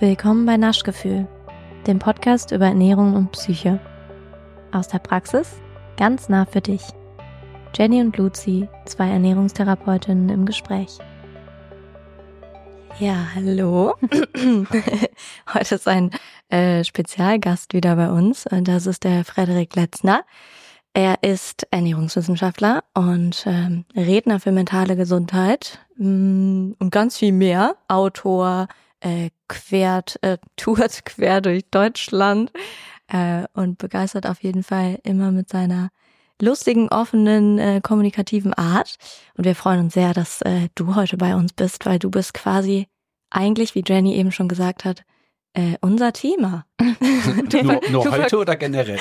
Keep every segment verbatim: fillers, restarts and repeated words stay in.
Willkommen bei Naschgefühl, dem Podcast über Ernährung und Psyche. Aus der Praxis, ganz nah für dich. Jenny und Luzi, zwei Ernährungstherapeutinnen im Gespräch. Ja, hallo. Heute ist ein äh, Spezialgast wieder bei uns und das ist der Frederik Letzner. Er ist Ernährungswissenschaftler und ähm, Redner für mentale Gesundheit mh, und ganz viel mehr. Autor, äh, quert, äh, tourt quer durch Deutschland äh, und begeistert auf jeden Fall immer mit seiner lustigen, offenen, äh, kommunikativen Art. Und wir freuen uns sehr, dass äh, du heute bei uns bist, weil du bist quasi eigentlich, wie Jenny eben schon gesagt hat, äh, unser Thema. du, nur nur heute oder generell?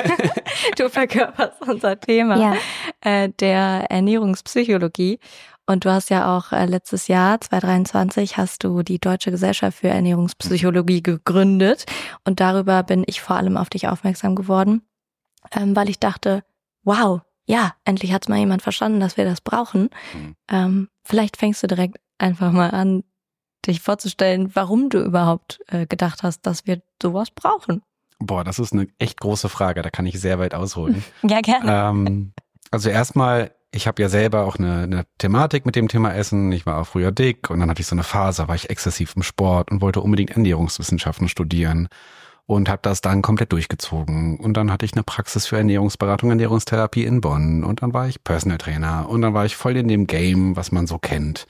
Du, du verkörperst unser Thema, ja. äh, der Ernährungspsychologie. Und du hast ja auch äh, letztes Jahr, zwanzig dreiundzwanzig, hast du die Deutsche Gesellschaft für Ernährungspsychologie gegründet. Und darüber bin ich vor allem auf dich aufmerksam geworden, ähm, weil ich dachte, wow, ja, endlich hat's mal jemand verstanden, dass wir das brauchen. Mhm. Ähm, vielleicht fängst du direkt einfach mal an, dich vorzustellen, warum du überhaupt äh, gedacht hast, dass wir sowas brauchen. Boah, das ist eine echt große Frage, da kann ich sehr weit ausholen. Ja, gerne. Ähm, also erstmal, ich habe ja selber auch eine, eine Thematik mit dem Thema Essen. Ich war auch früher dick und dann hatte ich so eine Phase, war ich exzessiv im Sport und wollte unbedingt Ernährungswissenschaften studieren. Und habe das dann komplett durchgezogen. Und dann hatte ich eine Praxis für Ernährungsberatung, Ernährungstherapie in Bonn. Und dann war ich Personal Trainer. Und dann war ich voll in dem Game, was man so kennt.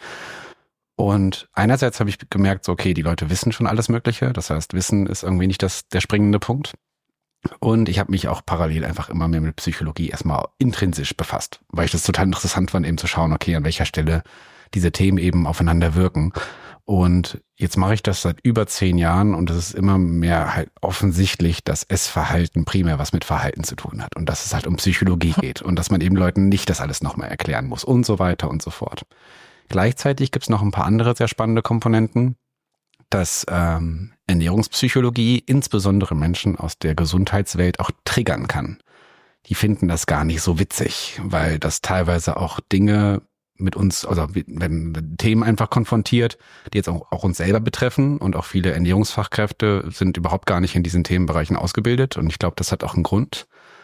Und einerseits habe ich gemerkt, so okay, die Leute wissen schon alles Mögliche. Das heißt, Wissen ist irgendwie nicht das der springende Punkt. Und ich habe mich auch parallel einfach immer mehr mit Psychologie erstmal intrinsisch befasst. Weil ich das total interessant fand, eben zu schauen, okay, an welcher Stelle diese Themen eben aufeinander wirken. Und jetzt mache ich das seit über zehn Jahren und es ist immer mehr halt offensichtlich, dass Essverhalten primär was mit Verhalten zu tun hat und dass es halt um Psychologie geht und dass man eben Leuten nicht das alles nochmal erklären muss und so weiter und so fort. Gleichzeitig gibt es noch ein paar andere sehr spannende Komponenten, dass ähm, Ernährungspsychologie insbesondere Menschen aus der Gesundheitswelt auch triggern kann. Die finden das gar nicht so witzig, weil das teilweise auch Dinge mit uns, also wenn Themen einfach konfrontiert, die jetzt auch, auch uns selber betreffen und auch viele Ernährungsfachkräfte sind überhaupt gar nicht in diesen Themenbereichen ausgebildet und ich glaube, das hat auch einen Grund.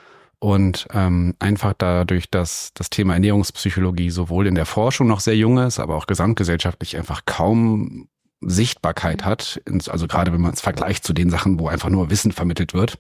Und ähm, einfach dadurch, dass das Thema Ernährungspsychologie sowohl in der Forschung noch sehr jung ist, aber auch gesamtgesellschaftlich einfach kaum Sichtbarkeit hat, also gerade wenn man es vergleicht zu den Sachen, wo einfach nur Wissen vermittelt wird,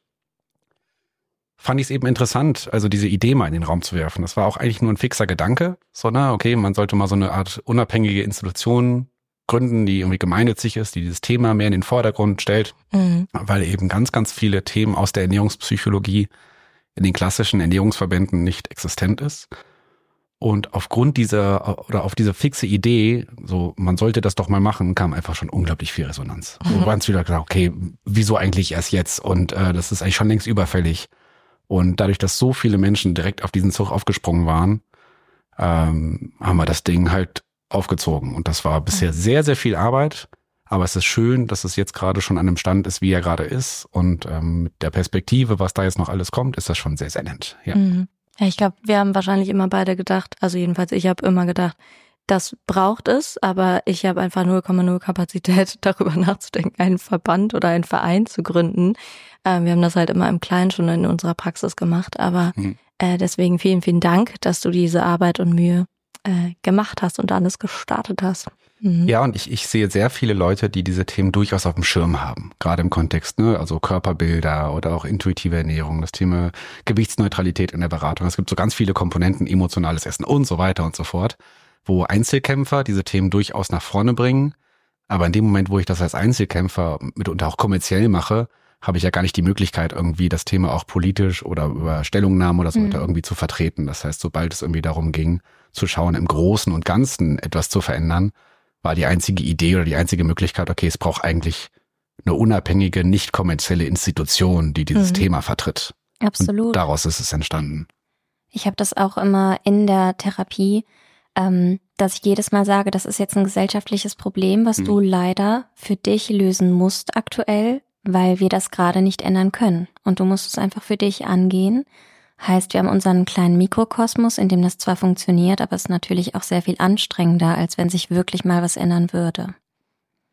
fand ich es eben interessant, also diese Idee mal in den Raum zu werfen. Das war auch eigentlich nur ein fixer Gedanke, so, na, okay, man sollte mal so eine Art unabhängige Institution gründen, die irgendwie gemeinnützig ist, die dieses Thema mehr in den Vordergrund stellt, mhm. weil eben ganz, ganz viele Themen aus der Ernährungspsychologie in den klassischen Ernährungsverbänden nicht existent ist. Und aufgrund dieser, oder auf diese fixe Idee, so, man sollte das doch mal machen, kam einfach schon unglaublich viel Resonanz. Mhm. So ganz wieder gesagt, okay, wieso eigentlich erst jetzt? Und äh, das ist eigentlich schon längst überfällig. Und dadurch, dass so viele Menschen direkt auf diesen Zug aufgesprungen waren, ähm, haben wir das Ding halt aufgezogen. Und das war bisher sehr, sehr viel Arbeit. Aber es ist schön, dass es jetzt gerade schon an einem Stand ist, wie er gerade ist. Und ähm, mit der Perspektive, was da jetzt noch alles kommt, ist das schon sehr, sehr nett. Ja, mhm. Ja, ich glaube, wir haben wahrscheinlich immer beide gedacht, also jedenfalls ich habe immer gedacht, das braucht es, aber ich habe einfach null Komma null Kapazität, darüber nachzudenken, einen Verband oder einen Verein zu gründen. Äh, wir haben das halt immer im Kleinen schon in unserer Praxis gemacht, aber mhm. äh, deswegen vielen, vielen Dank, dass du diese Arbeit und Mühe äh, gemacht hast und alles gestartet hast. Mhm. Ja, und ich, ich sehe sehr viele Leute, die diese Themen durchaus auf dem Schirm haben, gerade im Kontext, ne, also Körperbilder oder auch intuitive Ernährung, das Thema Gewichtsneutralität in der Beratung. Es gibt so ganz viele Komponenten, emotionales Essen und so weiter und so fort, wo Einzelkämpfer diese Themen durchaus nach vorne bringen. Aber in dem Moment, wo ich das als Einzelkämpfer mitunter auch kommerziell mache, habe ich ja gar nicht die Möglichkeit, irgendwie das Thema auch politisch oder über Stellungnahmen oder so weiter mhm. irgendwie zu vertreten. Das heißt, sobald es irgendwie darum ging, zu schauen, im Großen und Ganzen etwas zu verändern, war die einzige Idee oder die einzige Möglichkeit, okay, es braucht eigentlich eine unabhängige, nicht kommerzielle Institution, die dieses mhm. Thema vertritt. Absolut. Und daraus ist es entstanden. Ich habe das auch immer in der Therapie, ähm, dass ich jedes Mal sage, das ist jetzt ein gesellschaftliches Problem, was mhm. du leider für dich lösen musst aktuell, weil wir das gerade nicht ändern können. Und du musst es einfach für dich angehen. Heißt, wir haben unseren kleinen Mikrokosmos, in dem das zwar funktioniert, aber es ist natürlich auch sehr viel anstrengender, als wenn sich wirklich mal was ändern würde.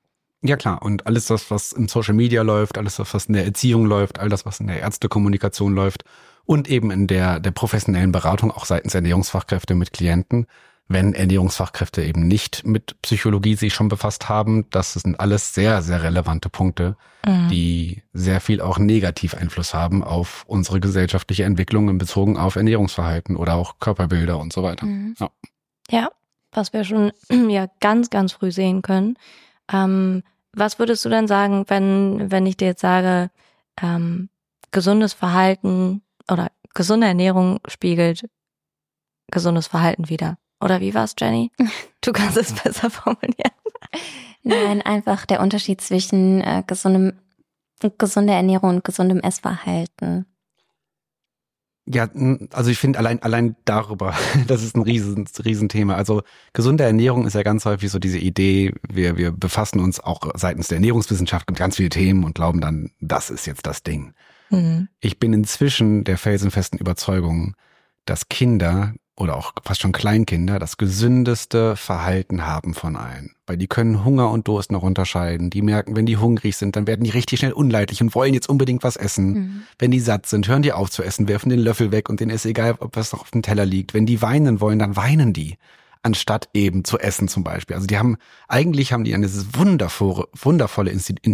Ja klar, und alles das, was im Social Media läuft, alles das, was in der Erziehung läuft, all das, was in der Ärztekommunikation läuft und eben in der, der professionellen Beratung auch seitens Ernährungsfachkräfte mit Klienten, wenn Ernährungsfachkräfte eben nicht mit Psychologie sich schon befasst haben. Das sind alles sehr, sehr relevante Punkte, mhm. die sehr viel auch Negativeinfluss haben auf unsere gesellschaftliche Entwicklung in Bezug auf Ernährungsverhalten oder auch Körperbilder und so weiter. Mhm. Ja. ja, was wir schon ja ganz, ganz früh sehen können. Ähm, was würdest du denn sagen, wenn, wenn ich dir jetzt sage, ähm, gesundes Verhalten oder gesunde Ernährung spiegelt gesundes Verhalten wider? Oder wie war's, Jenny? Du kannst es besser formulieren. Nein, einfach der Unterschied zwischen äh, gesundem, gesunder Ernährung und gesundem Essverhalten. Ja, also ich finde allein allein darüber, das ist ein riesen Riesenthema. Also gesunde Ernährung ist ja ganz häufig so diese Idee, wir wir befassen uns auch seitens der Ernährungswissenschaft mit ganz vielen Themen und glauben dann, das ist jetzt das Ding. Mhm. Ich bin inzwischen der felsenfesten Überzeugung, dass Kinder oder auch fast schon Kleinkinder das gesündeste Verhalten haben von allen. Weil die können Hunger und Durst noch unterscheiden. Die merken, wenn die hungrig sind, dann werden die richtig schnell unleidlich und wollen jetzt unbedingt was essen. Mhm. Wenn die satt sind, hören die auf zu essen, werfen den Löffel weg und denen ist egal, ob was noch auf dem Teller liegt. Wenn die weinen wollen, dann weinen die, anstatt eben zu essen zum Beispiel. Also die haben, eigentlich haben die eine wundervolle, wundervolle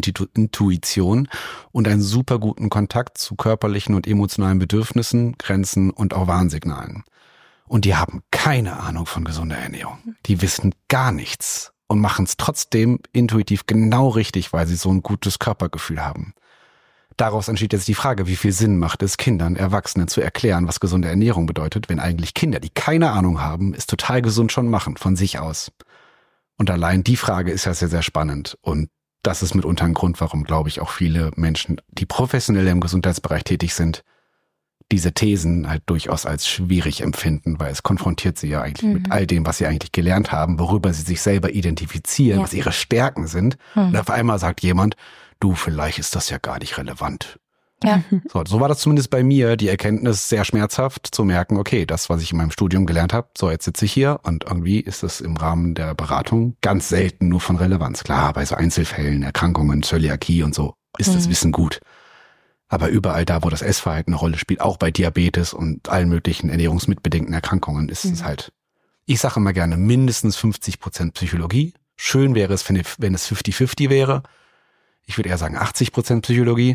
Intuition und einen super guten Kontakt zu körperlichen und emotionalen Bedürfnissen, Grenzen und auch Warnsignalen. Und die haben keine Ahnung von gesunder Ernährung. Die wissen gar nichts und machen es trotzdem intuitiv genau richtig, weil sie so ein gutes Körpergefühl haben. Daraus entsteht jetzt die Frage, wie viel Sinn macht es, Kindern, Erwachsenen zu erklären, was gesunde Ernährung bedeutet, wenn eigentlich Kinder, die keine Ahnung haben, es total gesund schon machen, von sich aus. Und allein die Frage ist ja sehr, sehr spannend. Und das ist mitunter ein Grund, warum, glaube ich, auch viele Menschen, die professionell im Gesundheitsbereich tätig sind, diese Thesen halt durchaus als schwierig empfinden, weil es konfrontiert sie ja eigentlich mhm. mit all dem, was sie eigentlich gelernt haben, worüber sie sich selber identifizieren, ja. was ihre Stärken sind. Mhm. Und auf einmal sagt jemand, du, vielleicht ist das ja gar nicht relevant. Ja. So, so war das zumindest bei mir, die Erkenntnis sehr schmerzhaft zu merken, okay, das, was ich in meinem Studium gelernt habe, so jetzt sitze ich hier und irgendwie ist es im Rahmen der Beratung ganz selten nur von Relevanz. Klar, bei so Einzelfällen, Erkrankungen, Zöliakie und so ist mhm. das Wissen gut. Aber überall da, wo das Essverhalten eine Rolle spielt, auch bei Diabetes und allen möglichen ernährungsmitbedingten Erkrankungen, ist mhm. es halt, ich sage immer gerne, mindestens fünfzig Prozent Psychologie. Schön wäre es, wenn es fünfzig fünfzig wäre. Ich würde eher sagen achtzig Prozent Psychologie.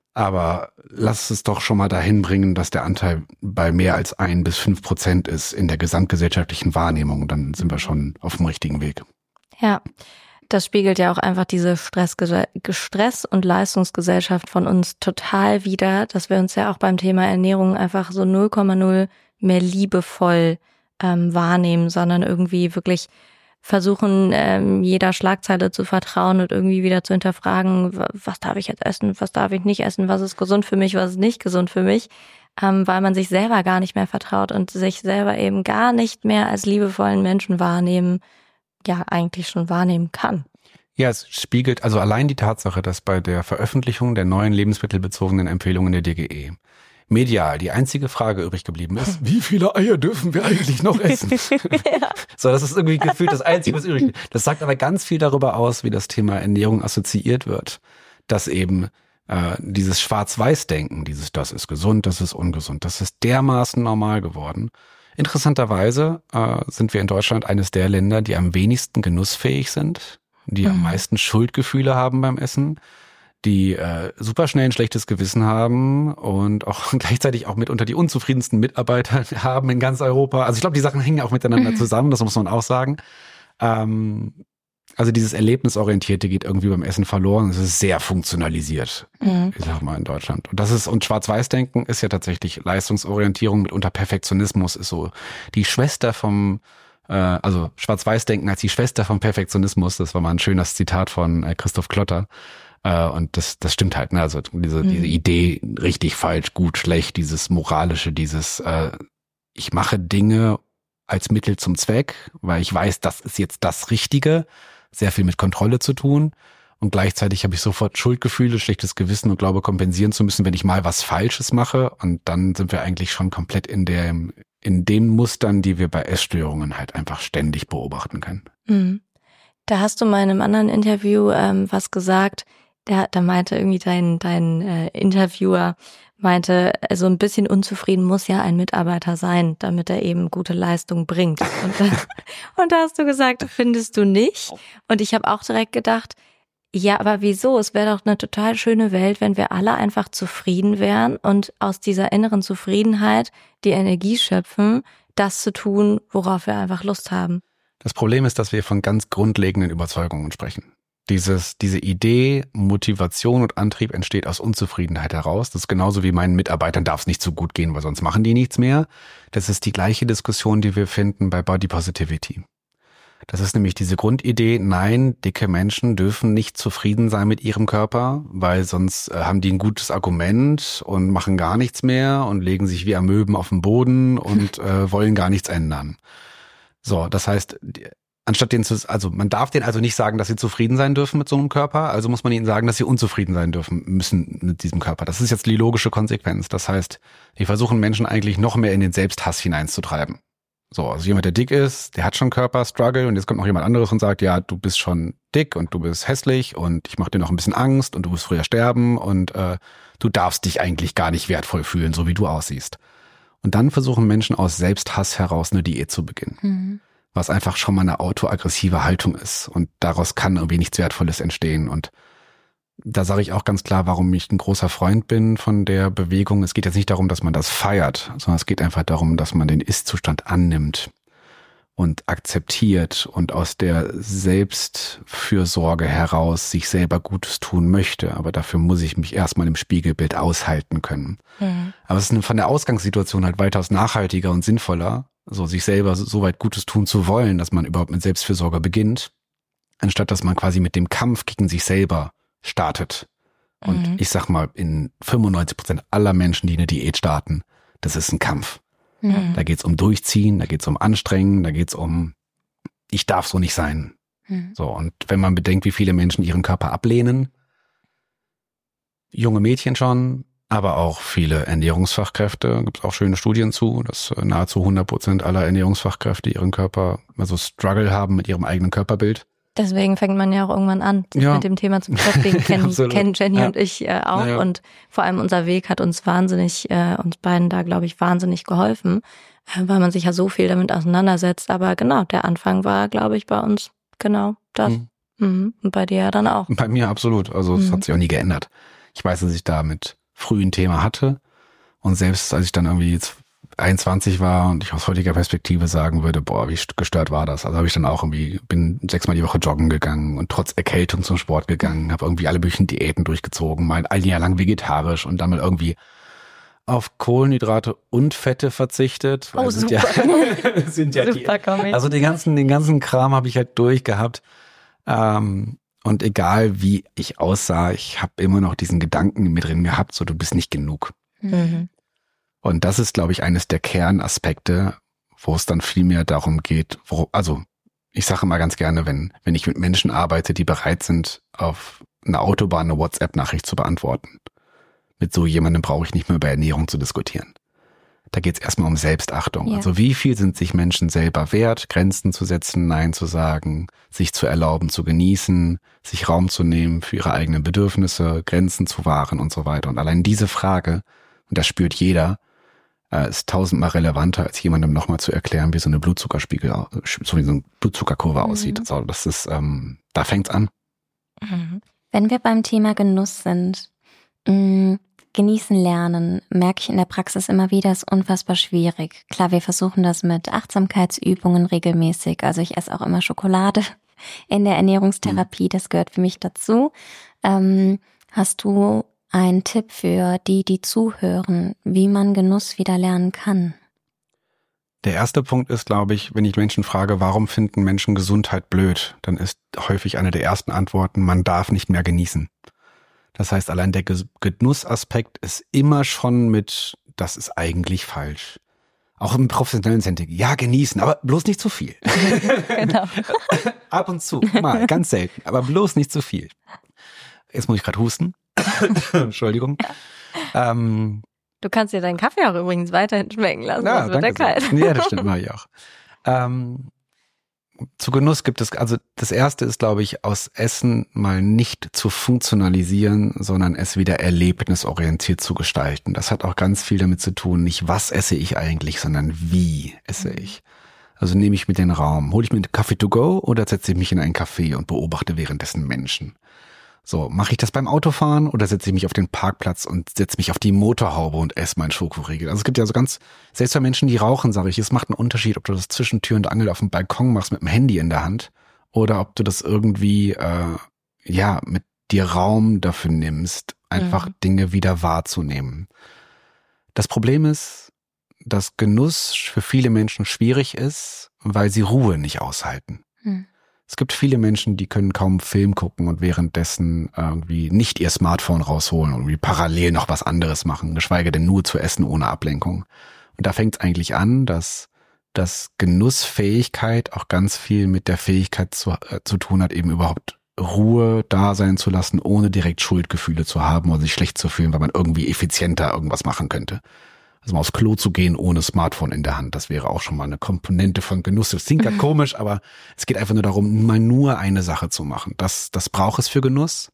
Aber lass es doch schon mal dahin bringen, dass der Anteil bei mehr als ein bis fünf Prozent ist in der gesamtgesellschaftlichen Wahrnehmung. Dann sind wir schon auf dem richtigen Weg. Ja. Das spiegelt ja auch einfach diese Stress, Stress- und Leistungsgesellschaft von uns total wider, dass wir uns ja auch beim Thema Ernährung einfach so null Komma null mehr liebevoll ähm, wahrnehmen, sondern irgendwie wirklich versuchen, ähm, jeder Schlagzeile zu vertrauen und irgendwie wieder zu hinterfragen, was darf ich jetzt essen, was darf ich nicht essen, was ist gesund für mich, was ist nicht gesund für mich, ähm, weil man sich selber gar nicht mehr vertraut und sich selber eben gar nicht mehr als liebevollen Menschen wahrnehmen, ja eigentlich schon wahrnehmen kann. Ja, es spiegelt also allein die Tatsache, dass bei der Veröffentlichung der neuen lebensmittelbezogenen Empfehlungen der D G E medial die einzige Frage übrig geblieben ist, wie viele Eier dürfen wir eigentlich noch essen? Ja. So, das ist irgendwie gefühlt das Einzige, was übrig ist. Das sagt aber ganz viel darüber aus, wie das Thema Ernährung assoziiert wird. Dass eben äh, dieses Schwarz-Weiß-Denken, dieses das ist gesund, das ist ungesund, das ist dermaßen normal geworden. Interessanterweise äh, sind wir in Deutschland eines der Länder, die am wenigsten genussfähig sind, die mhm. am meisten Schuldgefühle haben beim Essen, die äh, super schnell ein schlechtes Gewissen haben und auch gleichzeitig auch mitunter die unzufriedensten Mitarbeiter haben in ganz Europa. Also ich glaube, die Sachen hängen auch miteinander mhm. zusammen, das muss man auch sagen. Ähm, also dieses Erlebnisorientierte geht irgendwie beim Essen verloren. Es ist sehr funktionalisiert, mhm. ich sag mal, in Deutschland. Und das ist, und Schwarz-Weiß-Denken ist ja tatsächlich Leistungsorientierung mitunter Perfektionismus, ist so die Schwester vom, äh, also Schwarz-Weiß-Denken als die Schwester vom Perfektionismus. Das war mal ein schönes Zitat von äh, Christoph Klotter. Äh, und das, das stimmt halt, ne? Also diese, mhm. diese Idee, richtig, falsch, gut, schlecht, dieses Moralische, dieses, äh, ich mache Dinge als Mittel zum Zweck, weil ich weiß, das ist jetzt das Richtige. Sehr viel mit Kontrolle zu tun und gleichzeitig habe ich sofort Schuldgefühle, schlechtes Gewissen und glaube kompensieren zu müssen, wenn ich mal was Falsches mache und dann sind wir eigentlich schon komplett in der in den Mustern, die wir bei Essstörungen halt einfach ständig beobachten können. Mhm. Da hast du mal in einem anderen Interview ähm, was gesagt. Da, da meinte irgendwie dein, dein äh, Interviewer, meinte, also ein bisschen unzufrieden muss ja ein Mitarbeiter sein, damit er eben gute Leistung bringt. Und, äh, und da hast du gesagt, findest du nicht? Und ich habe auch direkt gedacht, ja, aber wieso? Es wäre doch eine total schöne Welt, wenn wir alle einfach zufrieden wären und aus dieser inneren Zufriedenheit die Energie schöpfen, das zu tun, worauf wir einfach Lust haben. Das Problem ist, dass wir von ganz grundlegenden Überzeugungen sprechen. Dieses, diese Idee, Motivation und Antrieb entsteht aus Unzufriedenheit heraus. Das ist genauso wie meinen Mitarbeitern darf es nicht so gut gehen, weil sonst machen die nichts mehr. Das ist die gleiche Diskussion, die wir finden bei Body Positivity. Das ist nämlich diese Grundidee, nein, dicke Menschen dürfen nicht zufrieden sein mit ihrem Körper, weil sonst äh, haben die ein gutes Argument und machen gar nichts mehr und legen sich wie Amöben auf den Boden und äh, wollen gar nichts ändern. So, das heißt, anstatt denen zu, also man darf denen also nicht sagen, dass sie zufrieden sein dürfen mit so einem Körper, also muss man ihnen sagen, dass sie unzufrieden sein dürfen müssen mit diesem Körper. Das ist jetzt die logische Konsequenz. Das heißt, wir versuchen Menschen eigentlich noch mehr in den Selbsthass hineinzutreiben. So, also jemand, der dick ist, der hat schon Körperstruggle und jetzt kommt noch jemand anderes und sagt, ja, du bist schon dick und du bist hässlich und ich mache dir noch ein bisschen Angst und du wirst früher sterben und äh, du darfst dich eigentlich gar nicht wertvoll fühlen, so wie du aussiehst. Und dann versuchen Menschen aus Selbsthass heraus eine Diät zu beginnen. Mhm. Was einfach schon mal eine autoaggressive Haltung ist und daraus kann irgendwie nichts Wertvolles entstehen. Und da sage ich auch ganz klar, warum ich ein großer Freund bin von der Bewegung. Es geht jetzt nicht darum, dass man das feiert, sondern es geht einfach darum, dass man den Ist-Zustand annimmt und akzeptiert und aus der Selbstfürsorge heraus sich selber Gutes tun möchte. Aber dafür muss ich mich erstmal im Spiegelbild aushalten können. Mhm. Aber es ist von der Ausgangssituation halt weitaus nachhaltiger und sinnvoller, so sich selber so weit Gutes tun zu wollen, dass man überhaupt mit Selbstfürsorge beginnt, anstatt dass man quasi mit dem Kampf gegen sich selber startet. Und mhm. ich sag mal, in fünfundneunzig Prozent aller Menschen, die eine Diät starten, das ist ein Kampf. Mhm. Da geht's um Durchziehen, da geht's um Anstrengen, da geht's um, ich darf so nicht sein. Mhm. So, und wenn man bedenkt, wie viele Menschen ihren Körper ablehnen, junge Mädchen schon, aber auch viele Ernährungsfachkräfte, gibt's auch schöne Studien zu, dass nahezu hundert Prozent aller Ernährungsfachkräfte ihren Körper, also Struggle haben mit ihrem eigenen Körperbild. Deswegen fängt man ja auch irgendwann an, sich ja. mit dem Thema zu beschäftigen. Kennen, kennen Jenny ja. und ich äh, auch. Ja. Und vor allem unser Weg hat uns wahnsinnig, äh, uns beiden da, glaube ich, wahnsinnig geholfen, äh, weil man sich ja so viel damit auseinandersetzt. Aber genau, der Anfang war, glaube ich, bei uns genau das. Mhm. Mhm. Und bei dir ja dann auch. Bei mir absolut. Also es mhm. hat sich auch nie geändert. Ich weiß, dass ich da mit früh ein Thema hatte. Und selbst als ich dann irgendwie jetzt einundzwanzig war und ich aus heutiger Perspektive sagen würde, boah, wie gestört war das. Also habe ich dann auch irgendwie, bin sechsmal die Woche joggen gegangen und trotz Erkältung zum Sport gegangen, habe irgendwie alle möglichen Diäten durchgezogen, mal ein Jahr lang vegetarisch und dann mal irgendwie auf Kohlenhydrate und Fette verzichtet. Oh, sind super. Ja, sind ja super die, also den ganzen, den ganzen Kram habe ich halt durchgehabt. Ähm, und egal wie ich aussah, ich habe immer noch diesen Gedanken in mir drin gehabt, so du bist nicht genug. Mhm. Und das ist, glaube ich, eines der Kernaspekte, wo es dann viel mehr darum geht, wo, also ich sage immer ganz gerne, wenn wenn ich mit Menschen arbeite, die bereit sind, auf einer Autobahn eine WhatsApp-Nachricht zu beantworten. Mit so jemandem brauche ich nicht mehr über Ernährung zu diskutieren. Da geht es erstmal um Selbstachtung. Ja. Also wie viel sind sich Menschen selber wert, Grenzen zu setzen, Nein zu sagen, sich zu erlauben, zu genießen, sich Raum zu nehmen für ihre eigenen Bedürfnisse, Grenzen zu wahren und so weiter. Und allein diese Frage, und das spürt jeder, ist tausendmal relevanter, als jemandem nochmal zu erklären, wie so eine Blutzuckerspiegel, so wie so eine Blutzuckerkurve mhm. aussieht. Also das ist, ähm, da fängt's an. Wenn wir beim Thema Genuss sind, mh, genießen lernen, merke ich in der Praxis immer wieder, ist unfassbar schwierig. Klar, wir versuchen das mit Achtsamkeitsübungen regelmäßig. Also ich esse auch immer Schokolade in der Ernährungstherapie, das gehört für mich dazu. Ähm, hast du ein Tipp für die, die zuhören, wie man Genuss wieder lernen kann? Der erste Punkt ist, glaube ich, wenn ich Menschen frage, warum finden Menschen Gesundheit blöd, dann ist häufig eine der ersten Antworten, man darf nicht mehr genießen. Das heißt, allein der Genussaspekt ist immer schon mit, das ist eigentlich falsch. Auch im professionellen Setting. Ja, genießen, aber bloß nicht zu viel. Genau. Ab und zu, mal, ganz selten, aber bloß nicht zu viel. Jetzt muss ich gerade husten. Entschuldigung. Ähm, du kannst dir deinen Kaffee auch übrigens weiterhin schmecken lassen, ja, das wird ja kalt. Ja, das stimmt, mache ich auch. Ähm, zu Genuss gibt es, also das erste ist, glaube ich, aus Essen mal nicht zu funktionalisieren, sondern es wieder erlebnisorientiert zu gestalten. Das hat auch ganz viel damit zu tun, nicht was esse ich eigentlich, sondern wie esse ich. Also nehme ich mir den Raum, hole ich mir einen Kaffee to go oder setze ich mich in einen Café und beobachte währenddessen Menschen. So, mache ich das beim Autofahren oder setze ich mich auf den Parkplatz und setze mich auf die Motorhaube und esse meinen Schokoriegel? Also es gibt ja so ganz, selbst bei Menschen, die rauchen, sage ich, es macht einen Unterschied, ob du das zwischen Tür und Angel auf dem Balkon machst mit dem Handy in der Hand oder ob du das irgendwie, äh, ja, mit dir Raum dafür nimmst, einfach mhm. Dinge wieder wahrzunehmen. Das Problem ist, dass Genuss für viele Menschen schwierig ist, weil sie Ruhe nicht aushalten. Mhm. Es gibt viele Menschen, die können kaum Film gucken und währenddessen irgendwie nicht ihr Smartphone rausholen und irgendwie parallel noch was anderes machen, geschweige denn nur zu essen ohne Ablenkung. Und da fängt es eigentlich an, dass, dass Genussfähigkeit auch ganz viel mit der Fähigkeit zu, äh, zu tun hat, eben überhaupt Ruhe da sein zu lassen, ohne direkt Schuldgefühle zu haben oder sich schlecht zu fühlen, weil man irgendwie effizienter irgendwas machen könnte. Also mal aufs Klo zu gehen ohne Smartphone in der Hand, das wäre auch schon mal eine Komponente von Genuss. Das klingt gerade komisch, aber es geht einfach nur darum, mal nur eine Sache zu machen. Das, das braucht es für Genuss.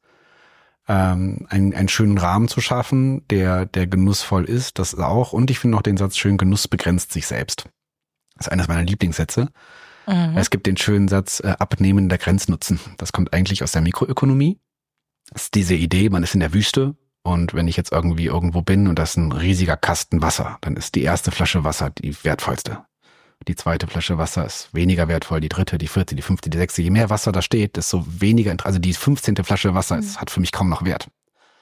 Ähm, einen, einen schönen Rahmen zu schaffen, der, der genussvoll ist, das auch. Und ich finde noch den Satz schön, Genuss begrenzt sich selbst. Das ist eines meiner Lieblingssätze. Mhm. Es gibt den schönen Satz, äh, Abnehmen der Grenznutzen. Das kommt eigentlich aus der Mikroökonomie. Das ist diese Idee, man ist in der Wüste. Und wenn ich jetzt irgendwie irgendwo bin und das ist ein riesiger Kasten Wasser, dann ist die erste Flasche Wasser die wertvollste. Die zweite Flasche Wasser ist weniger wertvoll, die dritte, die vierte, die fünfte, die sechste. Je mehr Wasser da steht, desto weniger, also die fünfzehnte Flasche Wasser ist, hat für mich kaum noch Wert.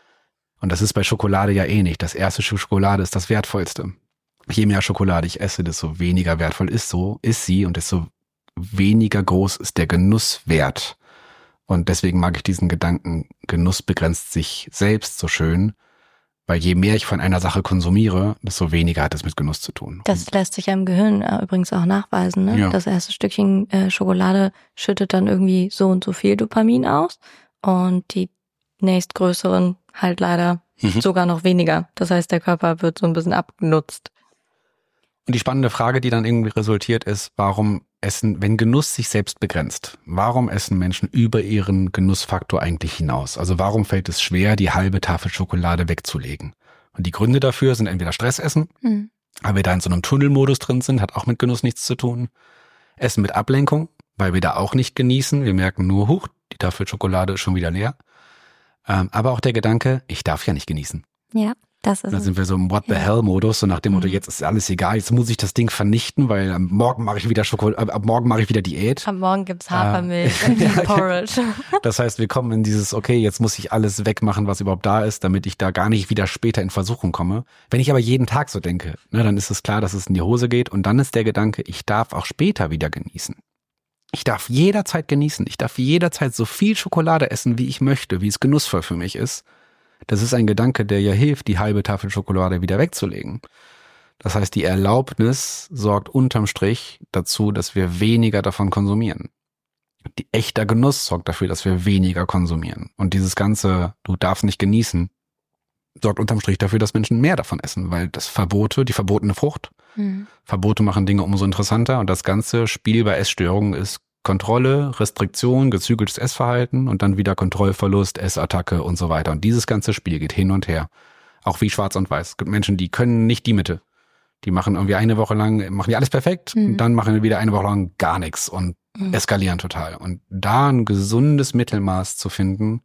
Und das ist bei Schokolade ja eh nicht. Das erste Stück Schokolade ist das wertvollste. Je mehr Schokolade ich esse, desto weniger wertvoll ist so, ist sie und desto weniger groß ist der Genusswert. Und deswegen mag ich diesen Gedanken, Genuss begrenzt sich selbst so schön, weil je mehr ich von einer Sache konsumiere, desto weniger hat es mit Genuss zu tun. Das lässt sich ja im Gehirn äh, übrigens auch nachweisen. Ne? Ja. Das erste Stückchen äh, Schokolade schüttet dann irgendwie so und so viel Dopamin aus und die nächstgrößeren halt leider mhm. sogar noch weniger. Das heißt, der Körper wird so ein bisschen abgenutzt. Und die spannende Frage, die dann irgendwie resultiert, ist, warum essen, wenn Genuss sich selbst begrenzt, warum essen Menschen über ihren Genussfaktor eigentlich hinaus? Also warum fällt es schwer, die halbe Tafel Schokolade wegzulegen? Und die Gründe dafür sind entweder Stressessen, mhm. weil wir da in so einem Tunnelmodus drin sind, hat auch mit Genuss nichts zu tun. Essen mit Ablenkung, weil wir da auch nicht genießen. Wir merken nur, huch, die Tafel Schokolade ist schon wieder leer. Ähm, aber auch der Gedanke, ich darf ja nicht genießen. Ja. Das ist dann sind wir so im What the hell Modus, so nach dem Motto, jetzt ist alles egal, jetzt muss ich das Ding vernichten, weil am Morgen mache ich wieder Schokolade, ab morgen mache ich wieder Diät. Am Morgen gibt's Hafermilch äh, und ja, Porridge. Das heißt, wir kommen in dieses, okay, jetzt muss ich alles wegmachen, was überhaupt da ist, damit ich da gar nicht wieder später in Versuchung komme. Wenn ich aber jeden Tag so denke, ne, dann ist es klar, dass es in die Hose geht und dann ist der Gedanke, ich darf auch später wieder genießen. Ich darf jederzeit genießen, ich darf jederzeit so viel Schokolade essen, wie ich möchte, wie es genussvoll für mich ist. Das ist ein Gedanke, der ja hilft, die halbe Tafel Schokolade wieder wegzulegen. Das heißt, die Erlaubnis sorgt unterm Strich dazu, dass wir weniger davon konsumieren. Die echter Genuss sorgt dafür, dass wir weniger konsumieren. Und dieses ganze, du darfst nicht genießen, sorgt unterm Strich dafür, dass Menschen mehr davon essen, weil das Verbote, die verbotene Frucht, mhm. Verbote machen Dinge umso interessanter und das ganze Spiel bei Essstörungen ist Kontrolle, Restriktion, gezügeltes Essverhalten und dann wieder Kontrollverlust, Essattacke und so weiter. Und dieses ganze Spiel geht hin und her. Auch wie schwarz und weiß. Es gibt Menschen, die können nicht die Mitte. Die machen irgendwie eine Woche lang, machen die alles perfekt mhm. und dann machen die wieder eine Woche lang gar nichts und mhm. eskalieren total. Und da ein gesundes Mittelmaß zu finden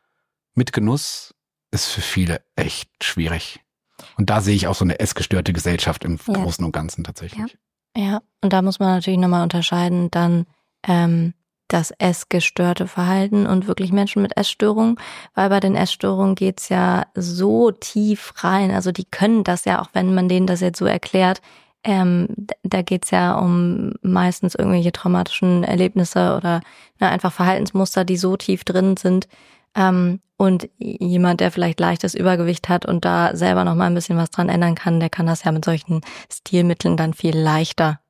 mit Genuss ist für viele echt schwierig. Und da sehe ich auch so eine essgestörte Gesellschaft im ja. Großen und Ganzen tatsächlich. Ja. ja, und da muss man natürlich nochmal unterscheiden, dann Ähm, das essgestörte Verhalten und wirklich Menschen mit Essstörungen, weil bei den Essstörungen geht's ja so tief rein, also die können das ja, auch wenn man denen das jetzt so erklärt, ähm, da geht's ja um meistens irgendwelche traumatischen Erlebnisse oder ne, einfach Verhaltensmuster, die so tief drin sind, ähm, und jemand, der vielleicht leichtes Übergewicht hat und da selber noch mal ein bisschen was dran ändern kann, der kann das ja mit solchen Stilmitteln dann viel leichter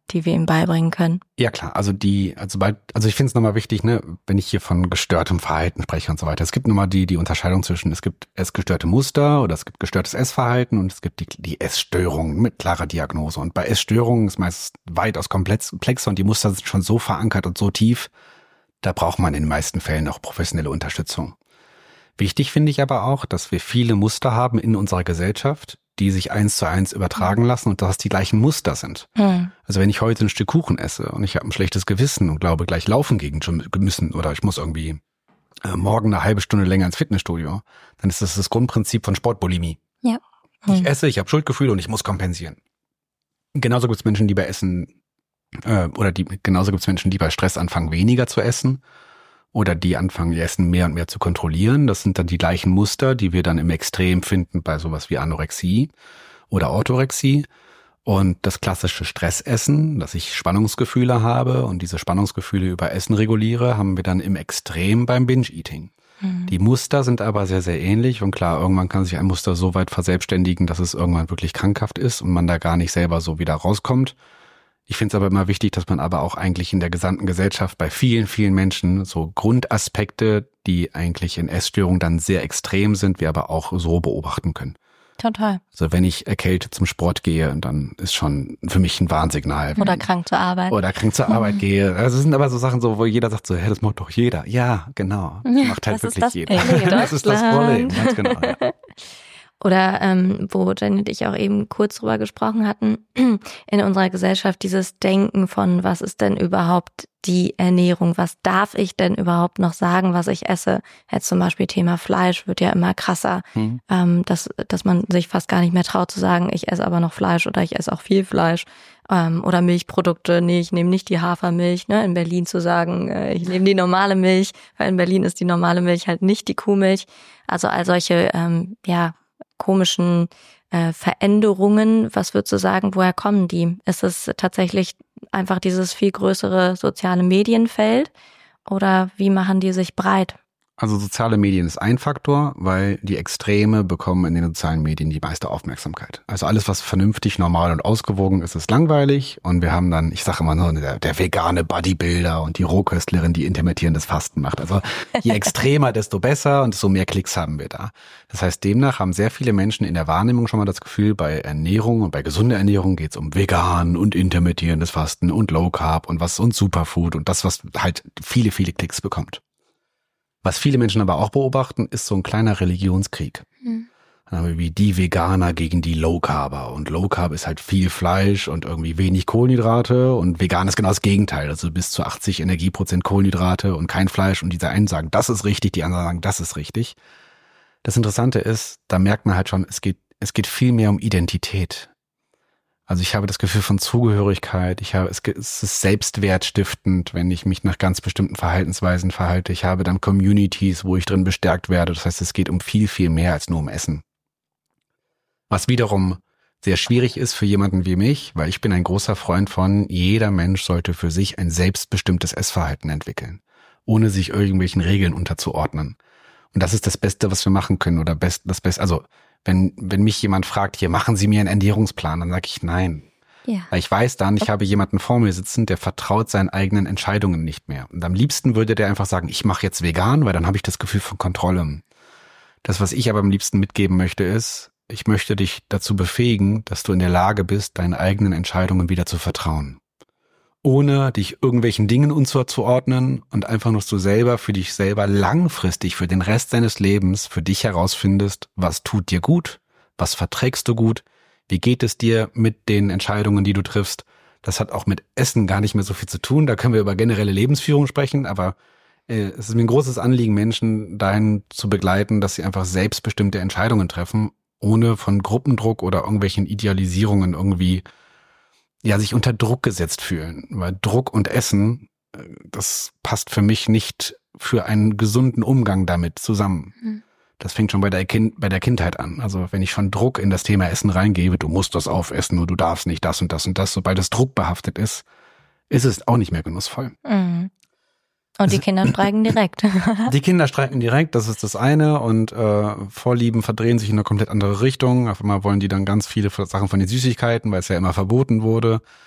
die wir ihm beibringen können? Ja klar, also die, also bei, also ich finde es nochmal wichtig, ne, wenn ich hier von gestörtem Verhalten spreche und so weiter. Es gibt nochmal die, die Unterscheidung zwischen, es gibt essgestörte Muster oder es gibt gestörtes Essverhalten und es gibt die, die Essstörungen mit klarer Diagnose. Und bei Essstörungen ist meist weitaus komplexer und die Muster sind schon so verankert und so tief, da braucht man in den meisten Fällen auch professionelle Unterstützung. Wichtig finde ich aber auch, dass wir viele Muster haben in unserer Gesellschaft, die sich eins zu eins übertragen lassen und dass es die gleichen Muster sind. Hm. Also wenn ich heute ein Stück Kuchen esse und ich habe ein schlechtes Gewissen und glaube, gleich laufen gehen müssen oder ich muss irgendwie äh, morgen eine halbe Stunde länger ins Fitnessstudio, dann ist das das Grundprinzip von Sportbulimie. Ja. Hm. Ich esse, ich habe Schuldgefühle und ich muss kompensieren. Genauso gibt es Menschen, die bei Essen äh, oder die genauso gibt es Menschen, die bei Stress anfangen, weniger zu essen. Oder die anfangen, ihr Essen mehr und mehr zu kontrollieren. Das sind dann die gleichen Muster, die wir dann im Extrem finden bei sowas wie Anorexie oder Orthorexie. Und das klassische Stressessen, dass ich Spannungsgefühle habe und diese Spannungsgefühle über Essen reguliere, haben wir dann im Extrem beim Binge-Eating. Mhm. Die Muster sind aber sehr, sehr ähnlich. Und klar, irgendwann kann sich ein Muster so weit verselbstständigen, dass es irgendwann wirklich krankhaft ist und man da gar nicht selber so wieder rauskommt. Ich finde es aber immer wichtig, dass man aber auch eigentlich in der gesamten Gesellschaft bei vielen, vielen Menschen so Grundaspekte, die eigentlich in Essstörungen dann sehr extrem sind, wir aber auch so beobachten können. Total. Also wenn ich erkältet zum Sport gehe, dann ist schon für mich ein Warnsignal. Oder krank zur Arbeit. Oder krank zur Arbeit gehe. Also es sind aber so Sachen, so, wo jeder sagt so, hä, das macht doch jeder. Ja, genau. Das macht halt das wirklich das jeder. Das ist das Problem, ganz genau. Ja. Oder ähm, wo Jenny und ich auch eben kurz drüber gesprochen hatten, in unserer Gesellschaft dieses Denken von, was ist denn überhaupt die Ernährung, was darf ich denn überhaupt noch sagen, was ich esse. Jetzt zum Beispiel Thema Fleisch wird ja immer krasser, hm. ähm, dass dass man sich fast gar nicht mehr traut zu sagen, ich esse aber noch Fleisch oder ich esse auch viel Fleisch. Ähm, oder Milchprodukte, nee, ich nehme nicht die Hafermilch, ne, in Berlin zu sagen, äh, ich nehme die normale Milch, weil in Berlin ist die normale Milch halt nicht die Kuhmilch. Also all solche, ähm, ja, komischen äh, Veränderungen, was würdest du sagen, woher kommen die? Ist es tatsächlich einfach dieses viel größere soziale Medienfeld oder wie machen die sich breit? Also soziale Medien ist ein Faktor, weil die Extreme bekommen in den sozialen Medien die meiste Aufmerksamkeit. Also alles, was vernünftig, normal und ausgewogen ist, ist langweilig. Und wir haben dann, ich sage immer nur, der, der vegane Bodybuilder und die Rohköstlerin, die intermittierendes Fasten macht. Also je extremer, desto besser und desto mehr Klicks haben wir da. Das heißt, demnach haben sehr viele Menschen in der Wahrnehmung schon mal das Gefühl, bei Ernährung und bei gesunder Ernährung geht es um vegan und intermittierendes Fasten und Low Carb und was und Superfood und das, was halt viele, viele Klicks bekommt. Was viele Menschen aber auch beobachten, ist so ein kleiner Religionskrieg. Mhm. Dann haben wir wie die Veganer gegen die Low Carber. Und Low Carb ist halt viel Fleisch und irgendwie wenig Kohlenhydrate. Und vegan ist genau das Gegenteil. Also bis zu achtzig Energieprozent Kohlenhydrate und kein Fleisch. Und die einen sagen, das ist richtig, die anderen sagen, das ist richtig. Das Interessante ist, da merkt man halt schon, es geht, es geht viel mehr um Identität. Also ich habe das Gefühl von Zugehörigkeit, ich habe, es ist selbstwertstiftend, wenn ich mich nach ganz bestimmten Verhaltensweisen verhalte. Ich habe dann Communities, wo ich drin bestärkt werde. Das heißt, es geht um viel, viel mehr als nur um Essen. Was wiederum sehr schwierig ist für jemanden wie mich, weil ich bin ein großer Freund von, jeder Mensch sollte für sich ein selbstbestimmtes Essverhalten entwickeln, ohne sich irgendwelchen Regeln unterzuordnen. Und das ist das Beste, was wir machen können oder best, das Beste, also Wenn, wenn mich jemand fragt, hier, machen Sie mir einen Ernährungsplan, dann sage ich nein. Ja. Weil ich weiß dann, ich habe jemanden vor mir sitzen, der vertraut seinen eigenen Entscheidungen nicht mehr. Und am liebsten würde der einfach sagen, ich mache jetzt vegan, weil dann habe ich das Gefühl von Kontrolle. Das, was ich aber am liebsten mitgeben möchte, ist, ich möchte dich dazu befähigen, dass du in der Lage bist, deinen eigenen Entscheidungen wieder zu vertrauen. Ohne dich irgendwelchen Dingen unzuordnen und einfach nur du selber für dich selber langfristig für den Rest deines Lebens für dich herausfindest, was tut dir gut, was verträgst du gut, wie geht es dir mit den Entscheidungen, die du triffst. Das hat auch mit Essen gar nicht mehr so viel zu tun, da können wir über generelle Lebensführung sprechen, aber äh, es ist mir ein großes Anliegen, Menschen dahin zu begleiten, dass sie einfach selbstbestimmte Entscheidungen treffen, ohne von Gruppendruck oder irgendwelchen Idealisierungen irgendwie ja, sich unter Druck gesetzt fühlen. Weil Druck und Essen, das passt für mich nicht für einen gesunden Umgang damit zusammen. Mhm. Das fängt schon bei der, kind, bei der Kindheit an. Also wenn ich schon Druck in das Thema Essen reingebe, du musst das aufessen und du darfst nicht das und das und das, sobald das Druck behaftet ist, ist es auch nicht mehr genussvoll. Mhm. Und die Kinder streiken direkt. Die Kinder streiken direkt, das ist das eine. Und äh, Vorlieben verdrehen sich in eine komplett andere Richtung. Auf einmal wollen die dann ganz viele Sachen von den Süßigkeiten, weil es ja immer verboten wurde.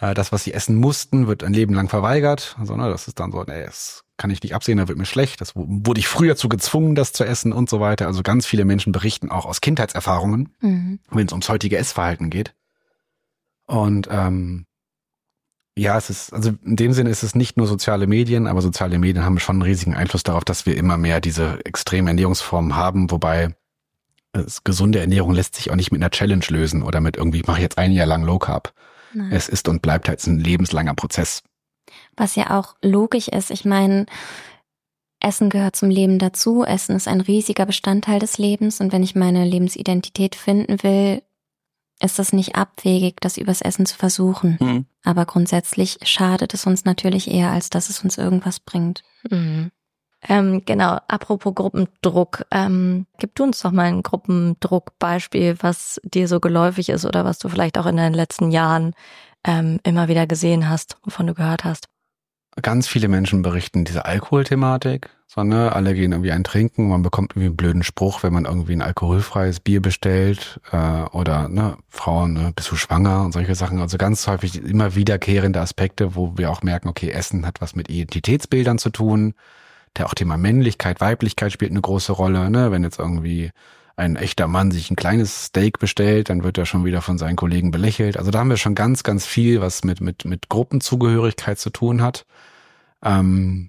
Äh, das, was sie essen mussten, wird ein Leben lang verweigert. Also, ne, das ist dann so, nee, das kann ich nicht absehen, da wird mir schlecht. Das wurde ich früher zu gezwungen, das zu essen und so weiter. Also ganz viele Menschen berichten auch aus Kindheitserfahrungen, mhm. wenn es ums heutige Essverhalten geht. Und ähm, ja, es ist, also in dem Sinne ist es nicht nur soziale Medien, aber soziale Medien haben schon einen riesigen Einfluss darauf, dass wir immer mehr diese extremen Ernährungsformen haben, wobei es, gesunde Ernährung lässt sich auch nicht mit einer Challenge lösen oder mit irgendwie, ich mache jetzt ein Jahr lang Low Carb. Nein. Es ist und bleibt halt ein lebenslanger Prozess. Was ja auch logisch ist, ich meine, Essen gehört zum Leben dazu, Essen ist ein riesiger Bestandteil des Lebens und wenn ich meine Lebensidentität finden will, ist es nicht abwegig, das übers Essen zu versuchen. Mhm. Aber grundsätzlich schadet es uns natürlich eher, als dass es uns irgendwas bringt. Mhm. Ähm, genau, apropos Gruppendruck, ähm, gib du uns doch mal ein Gruppendruckbeispiel, was dir so geläufig ist oder was du vielleicht auch in den letzten Jahren ähm, immer wieder gesehen hast, wovon du gehört hast. Ganz viele Menschen berichten diese Alkoholthematik. So, ne, alle gehen irgendwie ein Trinken, man bekommt irgendwie einen blöden Spruch, wenn man irgendwie ein alkoholfreies Bier bestellt äh, oder ne, Frauen, ne, bist du schwanger und solche Sachen. Also ganz häufig immer wiederkehrende Aspekte, wo wir auch merken, okay, Essen hat was mit Identitätsbildern zu tun. Der auch Thema Männlichkeit, Weiblichkeit spielt eine große Rolle. Ne, wenn jetzt irgendwie ein echter Mann sich ein kleines Steak bestellt, dann wird er schon wieder von seinen Kollegen belächelt. Also da haben wir schon ganz, ganz viel, was mit mit mit Gruppenzugehörigkeit zu tun hat. Ähm,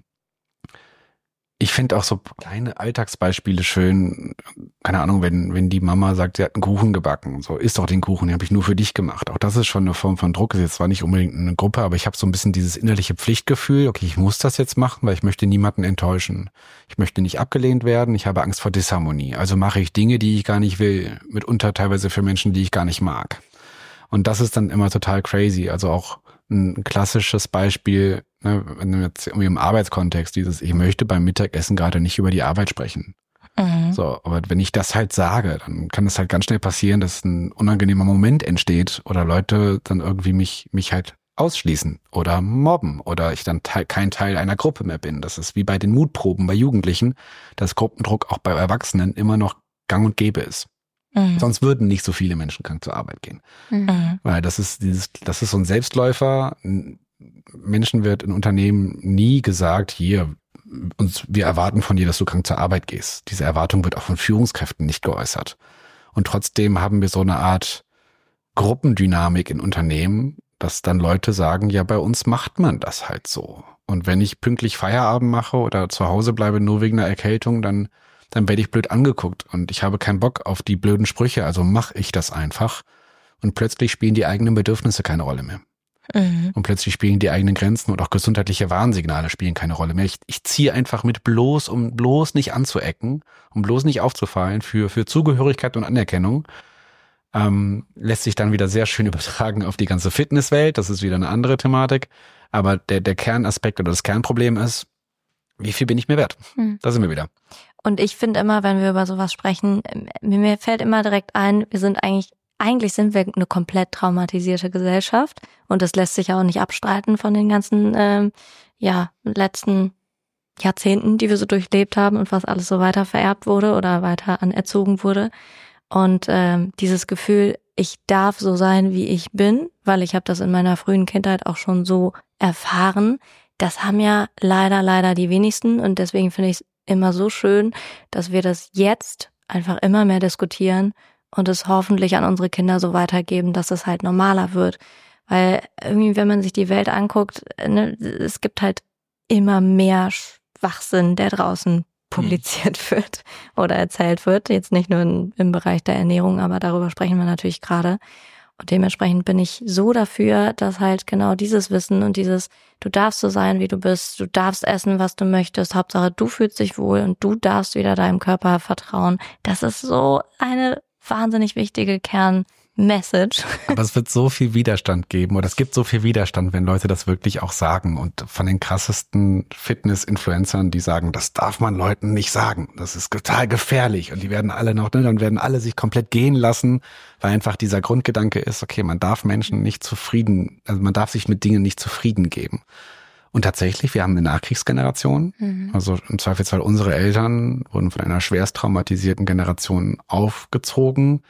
ich finde auch so kleine Alltagsbeispiele schön. Keine Ahnung, wenn wenn die Mama sagt, sie hat einen Kuchen gebacken, so isst doch den Kuchen, den habe ich nur für dich gemacht. Auch das ist schon eine Form von Druck. Ist jetzt zwar nicht unbedingt eine Gruppe, aber ich habe so ein bisschen dieses innerliche Pflichtgefühl. Okay, ich muss das jetzt machen, weil ich möchte niemanden enttäuschen. Ich möchte nicht abgelehnt werden. Ich habe Angst vor Disharmonie. Also mache ich Dinge, die ich gar nicht will. Mitunter teilweise für Menschen, die ich gar nicht mag. Und das ist dann immer total crazy. Also auch ein klassisches Beispiel, ne, wenn jetzt irgendwie im Arbeitskontext dieses, ich möchte beim Mittagessen gerade nicht über die Arbeit sprechen. Mhm. So, aber wenn ich das halt sage, dann kann es halt ganz schnell passieren, dass ein unangenehmer Moment entsteht oder Leute dann irgendwie mich mich halt ausschließen oder mobben oder ich dann te- kein Teil einer Gruppe mehr bin. Das ist wie bei den Mutproben bei Jugendlichen, dass Gruppendruck auch bei Erwachsenen immer noch gang und gäbe ist. Mhm. Sonst würden nicht so viele Menschen krank zur Arbeit gehen. Mhm. Weil das ist dieses, das ist so ein Selbstläufer. Menschen wird in Unternehmen nie gesagt, hier, uns, wir erwarten von dir, dass du krank zur Arbeit gehst. Diese Erwartung wird auch von Führungskräften nicht geäußert. Und trotzdem haben wir so eine Art Gruppendynamik in Unternehmen, dass dann Leute sagen, ja, bei uns macht man das halt so. Und wenn ich pünktlich Feierabend mache oder zu Hause bleibe nur wegen einer Erkältung, dann dann werde ich blöd angeguckt und ich habe keinen Bock auf die blöden Sprüche, also mache ich das einfach. Und plötzlich spielen die eigenen Bedürfnisse keine Rolle mehr. Mhm. Und plötzlich spielen die eigenen Grenzen und auch gesundheitliche Warnsignale spielen keine Rolle mehr. Ich, ich ziehe einfach mit bloß, um bloß nicht anzuecken, um bloß nicht aufzufallen für für Zugehörigkeit und Anerkennung. Ähm, lässt sich dann wieder sehr schön übertragen auf die ganze Fitnesswelt. Das ist wieder eine andere Thematik. Aber der der Kernaspekt oder das Kernproblem ist, wie viel bin ich mir wert? Mhm. Da sind wir wieder. Und ich finde immer, wenn wir über sowas sprechen, mir fällt immer direkt ein, wir sind eigentlich, eigentlich sind wir eine komplett traumatisierte Gesellschaft und das lässt sich ja auch nicht abstreiten von den ganzen, ähm, ja, letzten Jahrzehnten, die wir so durchlebt haben und was alles so weiter vererbt wurde oder weiter anerzogen wurde. Und ähm, dieses Gefühl, ich darf so sein, wie ich bin, weil ich habe das in meiner frühen Kindheit auch schon so erfahren, das haben ja leider, leider die wenigsten und deswegen finde ich es immer so schön, dass wir das jetzt einfach immer mehr diskutieren und es hoffentlich an unsere Kinder so weitergeben, dass es halt normaler wird. Weil irgendwie, wenn man sich die Welt anguckt, ne, es gibt halt immer mehr Schwachsinn, der draußen publiziert hm. wird oder erzählt wird. Jetzt nicht nur in, im Bereich der Ernährung, aber darüber sprechen wir natürlich gerade. Und dementsprechend bin ich so dafür, dass halt genau dieses Wissen und dieses, du darfst so sein, wie du bist, du darfst essen, was du möchtest, Hauptsache du fühlst dich wohl und du darfst wieder deinem Körper vertrauen. Das ist so eine wahnsinnig wichtige Kernmessage. Aber es wird so viel Widerstand geben oder es gibt so viel Widerstand, wenn Leute das wirklich auch sagen. Und von den krassesten Fitness-Influencern, die sagen, das darf man Leuten nicht sagen. Das ist total gefährlich. Und die werden alle noch, ne, dann werden alle sich komplett gehen lassen, weil einfach dieser Grundgedanke ist, okay, man darf Menschen nicht zufrieden, also man darf sich mit Dingen nicht zufrieden geben. Und tatsächlich, wir haben eine Nachkriegsgeneration, mhm. also im Zweifelsfall unsere Eltern wurden von einer schwerst traumatisierten Generation aufgezogen.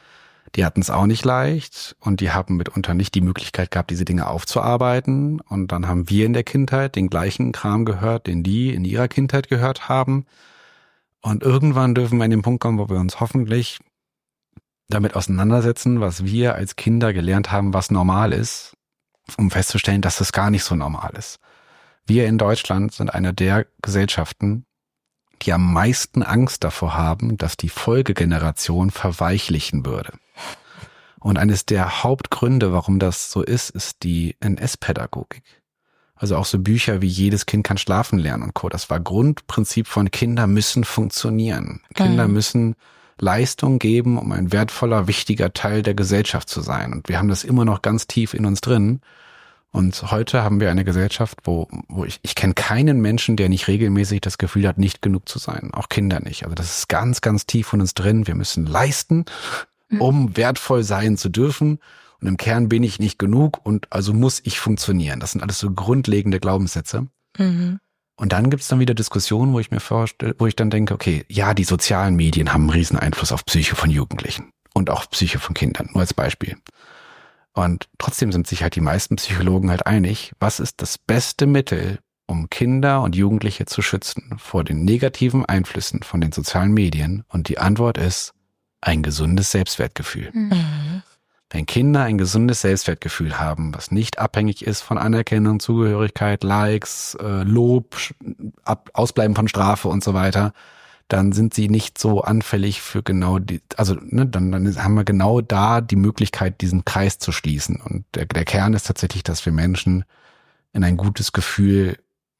Die hatten es auch nicht leicht und die haben mitunter nicht die Möglichkeit gehabt, diese Dinge aufzuarbeiten. Und dann haben wir in der Kindheit den gleichen Kram gehört, den die in ihrer Kindheit gehört haben. Und irgendwann dürfen wir an den Punkt kommen, wo wir uns hoffentlich damit auseinandersetzen, was wir als Kinder gelernt haben, was normal ist, um festzustellen, dass es gar nicht so normal ist. Wir in Deutschland sind eine der Gesellschaften, die am meisten Angst davor haben, dass die Folgegeneration verweichlichen würde. Und eines der Hauptgründe, warum das so ist, ist die N S-Pädagogik. Also auch so Bücher wie Jedes Kind kann schlafen lernen und Co. Das war Grundprinzip von Kinder müssen funktionieren. Kinder mhm. müssen Leistung geben, um ein wertvoller, wichtiger Teil der Gesellschaft zu sein. Und wir haben das immer noch ganz tief in uns drin. Und heute haben wir eine Gesellschaft, wo, wo ich, ich kenne keinen Menschen, der nicht regelmäßig das Gefühl hat, nicht genug zu sein. Auch Kinder nicht. Also das ist ganz, ganz tief in uns drin. Wir müssen leisten, um wertvoll sein zu dürfen. Und im Kern bin ich nicht genug und also muss ich funktionieren. Das sind alles so grundlegende Glaubenssätze. Mhm. Und dann gibt's dann wieder Diskussionen, wo ich mir vorstelle, wo ich dann denke, okay, ja, die sozialen Medien haben einen riesen Einfluss auf Psyche von Jugendlichen und auch Psyche von Kindern, nur als Beispiel. Und trotzdem sind sich halt die meisten Psychologen halt einig, was ist das beste Mittel, um Kinder und Jugendliche zu schützen vor den negativen Einflüssen von den sozialen Medien? Und die Antwort ist ein gesundes Selbstwertgefühl. Mhm. Wenn Kinder ein gesundes Selbstwertgefühl haben, was nicht abhängig ist von Anerkennung, Zugehörigkeit, Likes, äh, Lob, Ab- Ausbleiben von Strafe und so weiter, dann sind sie nicht so anfällig für genau die, also ne, dann, dann haben wir genau da die Möglichkeit, diesen Kreis zu schließen. Und der, der Kern ist tatsächlich, dass wir Menschen in ein gutes Gefühl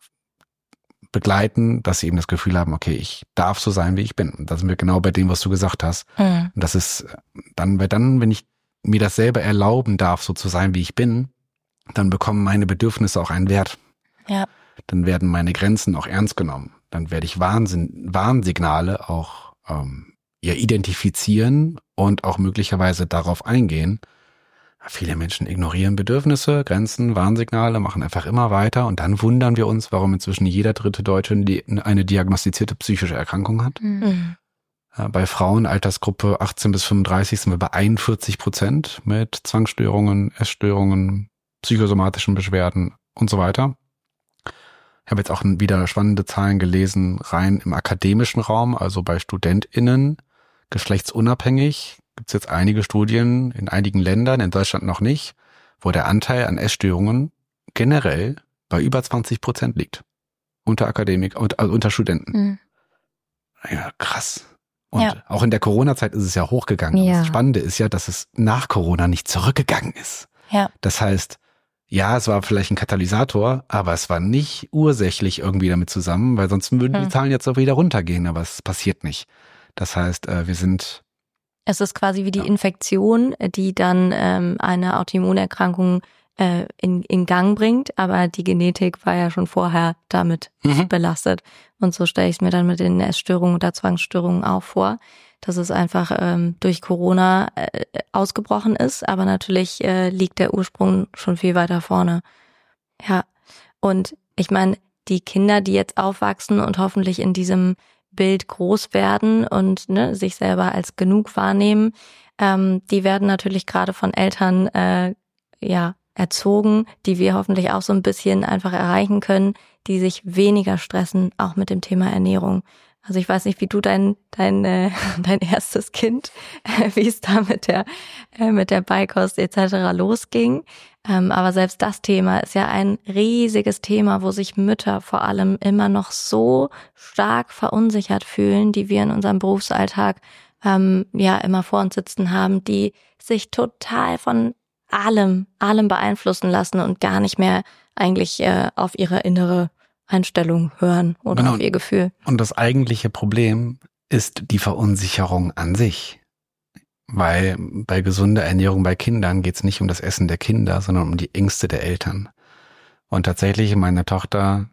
begleiten, dass sie eben das Gefühl haben, okay, ich darf so sein, wie ich bin. Und da sind wir genau bei dem, was du gesagt hast. Mhm. Und das ist dann, weil dann, wenn ich mir das selber erlauben darf, so zu sein, wie ich bin, dann bekommen meine Bedürfnisse auch einen Wert. Ja. Dann werden meine Grenzen auch ernst genommen. Dann werde ich Wahnsinn, Warnsignale auch ähm, ja, identifizieren und auch möglicherweise darauf eingehen. Viele Menschen ignorieren Bedürfnisse, Grenzen, Warnsignale, machen einfach immer weiter und dann wundern wir uns, warum inzwischen jeder dritte Deutsche eine diagnostizierte psychische Erkrankung hat. Mhm. Bei Frauen Altersgruppe achtzehn bis fünfunddreißig sind wir bei einundvierzig Prozent mit Zwangsstörungen, Essstörungen, psychosomatischen Beschwerden und so weiter. Ich habe jetzt auch wieder spannende Zahlen gelesen, rein im akademischen Raum, also bei StudentInnen, geschlechtsunabhängig, gibt es jetzt einige Studien in einigen Ländern, in Deutschland noch nicht, wo der Anteil an Essstörungen generell bei über zwanzig Prozent liegt. Unter Akademik, also unter Studenten. Mhm. Ja, krass. Und ja. auch in der Corona-Zeit ist es ja hochgegangen. Ja. Das Spannende ist ja, dass es nach Corona nicht zurückgegangen ist. Ja. Das heißt, ja, es war vielleicht ein Katalysator, aber es war nicht ursächlich irgendwie damit zusammen, weil sonst würden hm. die Zahlen jetzt auch wieder runtergehen, aber es passiert nicht. Das heißt, wir sind... Es ist quasi wie die ja. Infektion, die dann ähm, eine Autoimmunerkrankung äh, in, in Gang bringt, aber die Genetik war ja schon vorher damit mhm. belastet. Und so stelle ich es mir dann mit den Essstörungen oder Zwangsstörungen auch vor, dass es einfach ähm, durch Corona äh, ausgebrochen ist, aber natürlich äh, liegt der Ursprung schon viel weiter vorne. Ja, und ich meine, die Kinder, die jetzt aufwachsen und hoffentlich in diesem Bild groß werden und ne, sich selber als genug wahrnehmen, ähm, die werden natürlich gerade von Eltern äh, ja erzogen, die wir hoffentlich auch so ein bisschen einfach erreichen können, die sich weniger stressen, auch mit dem Thema Ernährung. Also ich weiß nicht, wie du dein dein äh, dein erstes Kind, äh, wie es da mit der äh, mit der Beikost et cetera losging. Ähm, aber selbst das Thema ist ja ein riesiges Thema, wo sich Mütter vor allem immer noch so stark verunsichert fühlen, die wir in unserem Berufsalltag ähm, ja immer vor uns sitzen haben, die sich total von allem, allem beeinflussen lassen und gar nicht mehr eigentlich äh, auf ihre innere Einstellung hören oder genau. auf ihr Gefühl. Und das eigentliche Problem ist die Verunsicherung an sich. Weil bei gesunder Ernährung bei Kindern geht es nicht um das Essen der Kinder, sondern um die Ängste der Eltern. Und tatsächlich meine Tochter,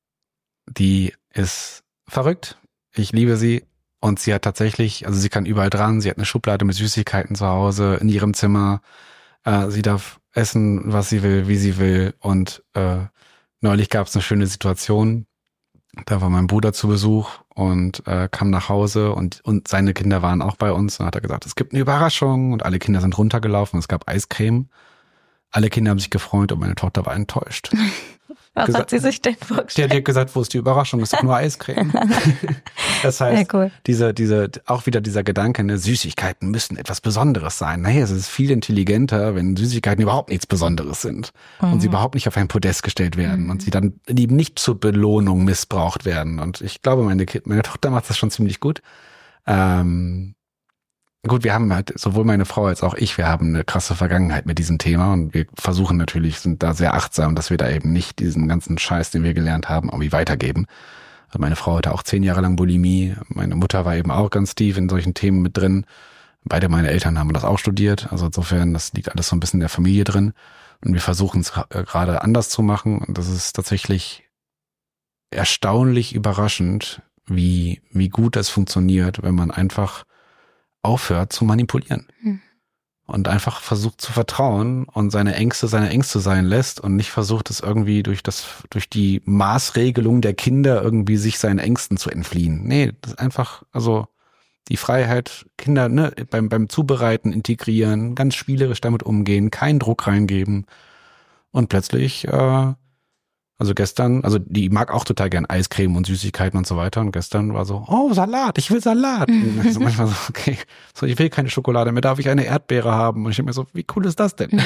die ist verrückt. Ich liebe sie. Und sie hat tatsächlich, also sie kann überall dran, sie hat eine Schublade mit Süßigkeiten zu Hause in ihrem Zimmer. Äh, sie darf essen, was sie will, wie sie will. Und äh, neulich gab es eine schöne Situation. Da war mein Bruder zu Besuch und äh, kam nach Hause und und seine Kinder waren auch bei uns. Und hat er gesagt, es gibt eine Überraschung und alle Kinder sind runtergelaufen. Es gab Eiscreme. Alle Kinder haben sich gefreut und meine Tochter war enttäuscht. Was gesagt, hat sie sich denn vorgestellt? Die hat gesagt, wo ist die Überraschung? Es ist doch nur Eiscreme. Das heißt, cool. diese, diese, auch wieder dieser Gedanke, ne, Süßigkeiten müssen etwas Besonderes sein. Naja, es ist viel intelligenter, wenn Süßigkeiten überhaupt nichts Besonderes sind mhm. und sie überhaupt nicht auf ein Podest gestellt werden mhm. und sie dann eben nicht zur Belohnung missbraucht werden. Und ich glaube, meine, meine Tochter macht das schon ziemlich gut. Ähm, Gut, wir haben halt, sowohl meine Frau als auch ich, wir haben eine krasse Vergangenheit mit diesem Thema und wir versuchen natürlich, sind da sehr achtsam, dass wir da eben nicht diesen ganzen Scheiß, den wir gelernt haben, irgendwie weitergeben. Also meine Frau hatte auch zehn Jahre lang Bulimie, meine Mutter war eben auch ganz tief in solchen Themen mit drin. Beide meine Eltern haben das auch studiert, also insofern, das liegt alles so ein bisschen in der Familie drin und wir versuchen es gerade anders zu machen und das ist tatsächlich erstaunlich überraschend, wie, wie gut das funktioniert, wenn man einfach aufhört zu manipulieren hm. und einfach versucht zu vertrauen und seine Ängste seine Ängste sein lässt und nicht versucht es irgendwie durch das durch die Maßregelung der Kinder irgendwie sich seinen Ängsten zu entfliehen. Nee, das ist einfach, also die Freiheit, Kinder ne, beim beim Zubereiten integrieren, ganz spielerisch damit umgehen, keinen Druck reingeben und plötzlich äh, also gestern, also die mag auch total gern Eiscreme und Süßigkeiten und so weiter. Und gestern war so, oh, Salat, ich will Salat. Und also manchmal so, okay, so ich will keine Schokolade mehr, darf ich eine Erdbeere haben? Und ich denke mir so, wie cool ist das denn?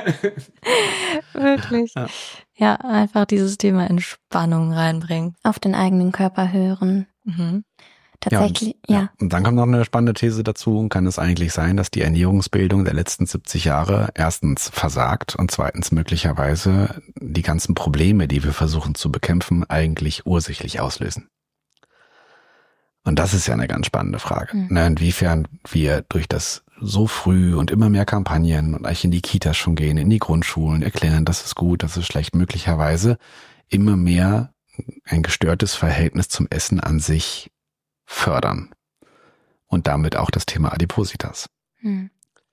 Wirklich. Ja. ja, einfach dieses Thema Entspannung reinbringen. Auf den eigenen Körper hören. Mhm. Tatsächlich, ja, und, ja. ja. Und dann kommt noch eine spannende These dazu. Kann es eigentlich sein, dass die Ernährungsbildung der letzten siebzig Jahre erstens versagt und zweitens möglicherweise die ganzen Probleme, die wir versuchen zu bekämpfen, eigentlich ursächlich auslösen? Und das ist ja eine ganz spannende Frage. Mhm. Ne, inwiefern wir durch das so früh und immer mehr Kampagnen und eigentlich in die Kitas schon gehen, in die Grundschulen, erklären, das ist gut, das ist schlecht, möglicherweise immer mehr ein gestörtes Verhältnis zum Essen an sich fördern. Und damit auch das Thema Adipositas. Hm.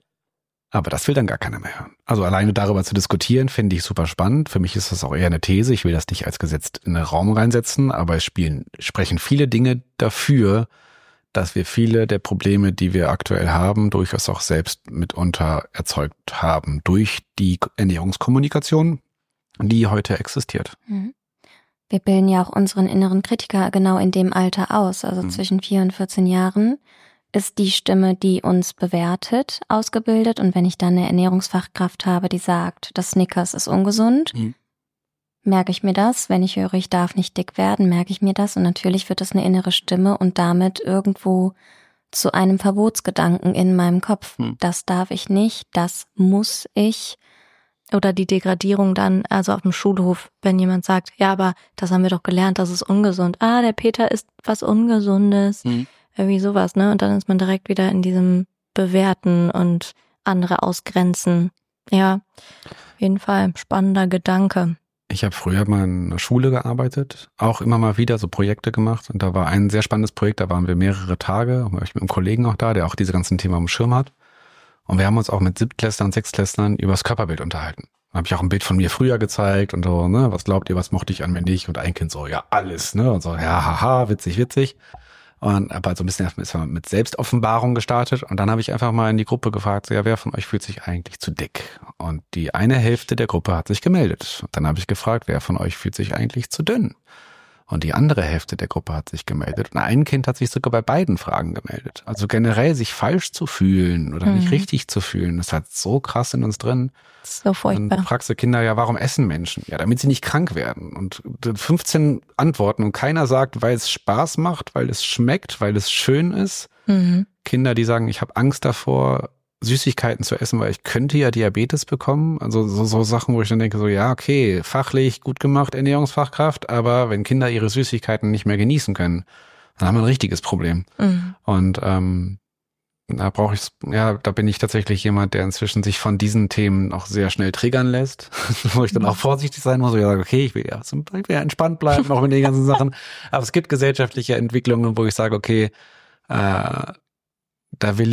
Aber das will dann gar keiner mehr hören. Also alleine darüber zu diskutieren, finde ich super spannend. Für mich ist das auch eher eine These. Ich will das nicht als Gesetz in den Raum reinsetzen, aber es spielen, sprechen viele Dinge dafür, dass wir viele der Probleme, die wir aktuell haben, durchaus auch selbst mitunter erzeugt haben durch die Ernährungskommunikation, die heute existiert. Hm. Wir bilden ja auch unseren inneren Kritiker genau in dem Alter aus. Also mhm. zwischen vier und vierzehn Jahren ist die Stimme, die uns bewertet, ausgebildet. Und wenn ich dann eine Ernährungsfachkraft habe, die sagt, das Snickers ist ungesund, mhm. merke ich mir das. Wenn ich höre, ich darf nicht dick werden, merke ich mir das. Und natürlich wird das eine innere Stimme und damit irgendwo zu einem Verbotsgedanken in meinem Kopf. Mhm. Das darf ich nicht, das muss ich. Oder die Degradierung dann, also auf dem Schulhof, wenn jemand sagt, ja, aber das haben wir doch gelernt, das ist ungesund. Ah, der Peter isst was Ungesundes. Mhm. Irgendwie sowas, ne? Und dann ist man direkt wieder in diesem Bewerten und andere ausgrenzen. Ja, auf jeden Fall spannender Gedanke. Ich habe früher mal in einer Schule gearbeitet, auch immer mal wieder so Projekte gemacht. Und da war ein sehr spannendes Projekt, da waren wir mehrere Tage, ich mit einem Kollegen auch da, der auch diese ganzen Themen am Schirm hat. Und wir haben uns auch mit Siebtklässlern und Sechstklässlern über das Körperbild unterhalten. Da habe ich auch ein Bild von mir früher gezeigt und so, ne, was glaubt ihr, was mochte ich an mir nicht? Und ein Kind so, ja, alles, ne? Und so, ja, haha, witzig, witzig. Und aber so ein bisschen erstmal mit Selbstoffenbarung gestartet. Und dann habe ich einfach mal in die Gruppe gefragt, so, ja, wer von euch fühlt sich eigentlich zu dick? Und die eine Hälfte der Gruppe hat sich gemeldet. Und dann habe ich gefragt, wer von euch fühlt sich eigentlich zu dünn? Und die andere Hälfte der Gruppe hat sich gemeldet. Und ein Kind hat sich sogar bei beiden Fragen gemeldet. Also generell sich falsch zu fühlen oder mhm. nicht richtig zu fühlen, das hat so krass in uns drin. So furchtbar. Dann fragst du Kinder, ja, warum essen Menschen? Ja, damit sie nicht krank werden. Und fünfzehn Antworten und keiner sagt, weil es Spaß macht, weil es schmeckt, weil es schön ist. Mhm. Kinder, die sagen, ich habe Angst davor, Süßigkeiten zu essen, weil ich könnte ja Diabetes bekommen. Also so, so Sachen, wo ich dann denke, so ja, okay, fachlich gut gemacht, Ernährungsfachkraft, aber wenn Kinder ihre Süßigkeiten nicht mehr genießen können, dann haben wir ein richtiges Problem. Mhm. Und ähm, da brauche ich, ja, da bin ich tatsächlich jemand, der inzwischen sich von diesen Themen auch sehr schnell triggern lässt, wo ich dann auch vorsichtig sein muss, wo ich sage, okay, ich will ja, ich will ja entspannt bleiben, auch mit den ganzen Sachen. Aber es gibt gesellschaftliche Entwicklungen, wo ich sage, okay, äh, da will ich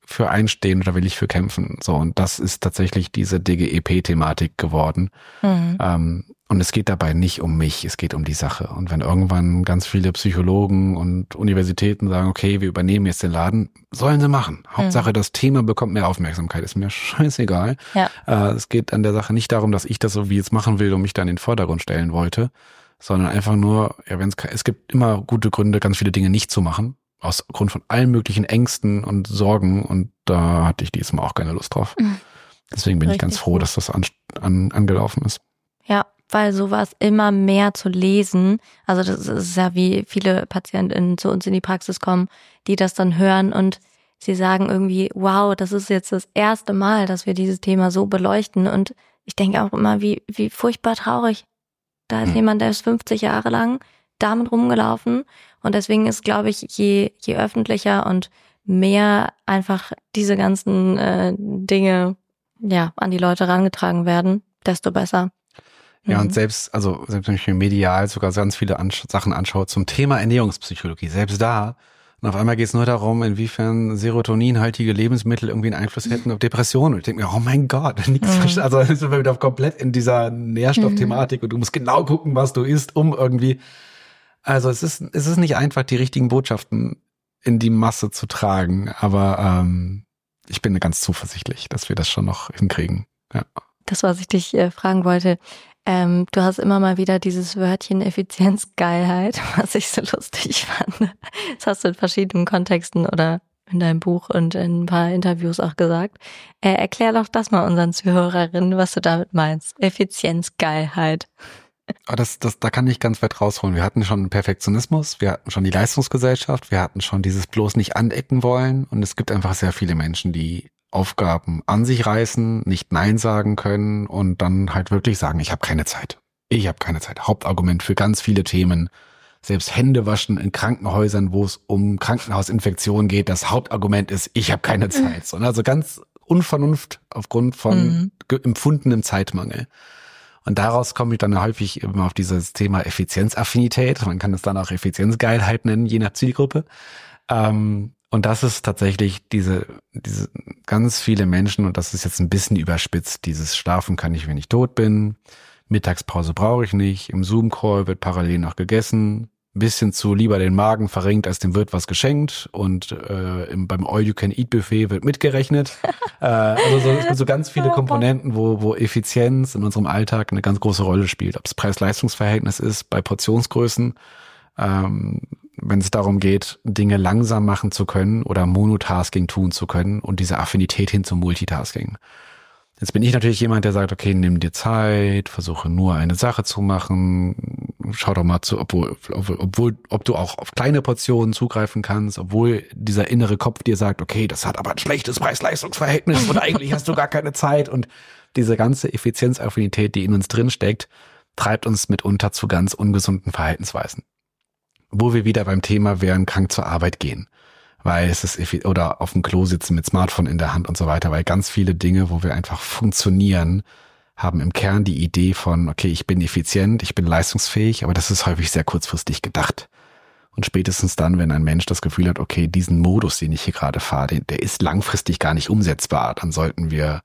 für einstehen oder will ich für kämpfen? So, und das ist tatsächlich diese D G E P-Thematik geworden. Mhm. Ähm, und es geht dabei nicht um mich, es geht um die Sache. Und wenn irgendwann ganz viele Psychologen und Universitäten sagen, okay, wir übernehmen jetzt den Laden, sollen sie machen. Hauptsache, mhm. das Thema bekommt mehr Aufmerksamkeit, ist mir scheißegal. Ja. Äh, es geht an der Sache nicht darum, dass ich das so wie jetzt machen will und mich da in den Vordergrund stellen wollte, sondern einfach nur, ja, wenn es es gibt immer gute Gründe, ganz viele Dinge nicht zu machen, aus Grund von allen möglichen Ängsten und Sorgen, und da hatte ich diesmal auch keine Lust drauf. Mhm. Deswegen bin Richtig ich ganz froh, dass das an, an, angelaufen ist. Ja, weil sowas immer mehr zu lesen, also das ist ja wie viele PatientInnen zu uns in die Praxis kommen, die das dann hören und sie sagen irgendwie, wow, das ist jetzt das erste Mal, dass wir dieses Thema so beleuchten, und ich denke auch immer, wie wie furchtbar traurig. Da ist hm. jemand, der ist fünfzig Jahre lang damit rumgelaufen, und deswegen ist, glaube ich, je je öffentlicher und mehr einfach diese ganzen äh, Dinge ja an die Leute herangetragen werden, desto besser. Ja, und selbst, also selbst wenn ich mir medial sogar ganz viele Ansch- Sachen anschaue zum Thema Ernährungspsychologie, selbst da, und auf einmal geht es nur darum, inwiefern serotoninhaltige Lebensmittel irgendwie einen Einfluss hätten auf Depressionen. Und ich denke mir, oh mein Gott, nichts, mhm. also dann sind wir wieder komplett in dieser Nährstoffthematik mhm. und du musst genau gucken, was du isst, um irgendwie, also es ist, es ist nicht einfach, die richtigen Botschaften in die Masse zu tragen, aber ähm, ich bin ganz zuversichtlich, dass wir das schon noch hinkriegen. Ja. Das, was ich dich äh, fragen wollte, Ähm, du hast immer mal wieder dieses Wörtchen Effizienzgeilheit, was ich so lustig fand. Das hast du in verschiedenen Kontexten oder in deinem Buch und in ein paar Interviews auch gesagt. Äh, erklär doch das mal unseren Zuhörerinnen, was du damit meinst. Effizienzgeilheit. Das, das, da kann ich ganz weit rausholen. Wir hatten schon Perfektionismus, wir hatten schon die Leistungsgesellschaft, wir hatten schon dieses bloß nicht anecken wollen, und es gibt einfach sehr viele Menschen, die Aufgaben an sich reißen, nicht Nein sagen können und dann halt wirklich sagen, ich habe keine Zeit. Ich habe keine Zeit. Hauptargument für ganz viele Themen. Selbst Hände waschen in Krankenhäusern, wo es um Krankenhausinfektionen geht, das Hauptargument ist, ich habe keine Zeit. Und also ganz Unvernunft aufgrund von mhm. empfundenem Zeitmangel. Und daraus komme ich dann häufig immer auf dieses Thema Effizienzaffinität. Man kann es dann auch Effizienzgeilheit nennen, je nach Zielgruppe. Ähm, Und das ist tatsächlich diese, diese ganz viele Menschen, und das ist jetzt ein bisschen überspitzt, dieses Schlafen kann ich, wenn ich tot bin, Mittagspause brauche ich nicht, im Zoom-Call wird parallel noch gegessen, bisschen zu lieber den Magen verringt, als dem wird was geschenkt, und äh, im, beim All-You-Can-Eat-Buffet wird mitgerechnet. äh, also so, es gibt so ganz viele Komponenten, wo, wo Effizienz in unserem Alltag eine ganz große Rolle spielt. Ob es Preis-Leistungs-Verhältnis ist, bei Portionsgrößen, ähm, wenn es darum geht, Dinge langsam machen zu können oder Monotasking tun zu können und diese Affinität hin zum Multitasking. Jetzt bin ich natürlich jemand, der sagt, okay, nimm dir Zeit, versuche nur eine Sache zu machen, schau doch mal zu, obwohl, obwohl, ob du auch auf kleine Portionen zugreifen kannst, obwohl dieser innere Kopf dir sagt, okay, das hat aber ein schlechtes Preis-Leistungs-Verhältnis und eigentlich hast du gar keine Zeit, und diese ganze Effizienzaffinität, die in uns drin steckt, treibt uns mitunter zu ganz ungesunden Verhaltensweisen. Wo wir wieder beim Thema wären, krank zur Arbeit gehen, weil es ist, oder auf dem Klo sitzen mit Smartphone in der Hand und so weiter, weil ganz viele Dinge, wo wir einfach funktionieren, haben im Kern die Idee von, okay, ich bin effizient, ich bin leistungsfähig, aber das ist häufig sehr kurzfristig gedacht. Und spätestens dann, wenn ein Mensch das Gefühl hat, okay, diesen Modus, den ich hier gerade fahre, der ist langfristig gar nicht umsetzbar, dann sollten wir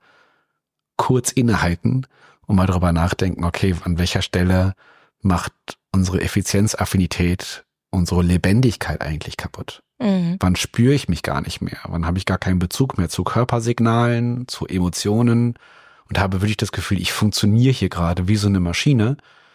kurz innehalten und mal darüber nachdenken, okay, an welcher Stelle macht unsere Effizienzaffinität unsere Lebendigkeit eigentlich kaputt? Mhm. Wann spüre ich mich gar nicht mehr? Wann habe ich gar keinen Bezug mehr zu Körpersignalen, zu Emotionen und habe wirklich das Gefühl, ich funktioniere hier gerade wie so eine Maschine?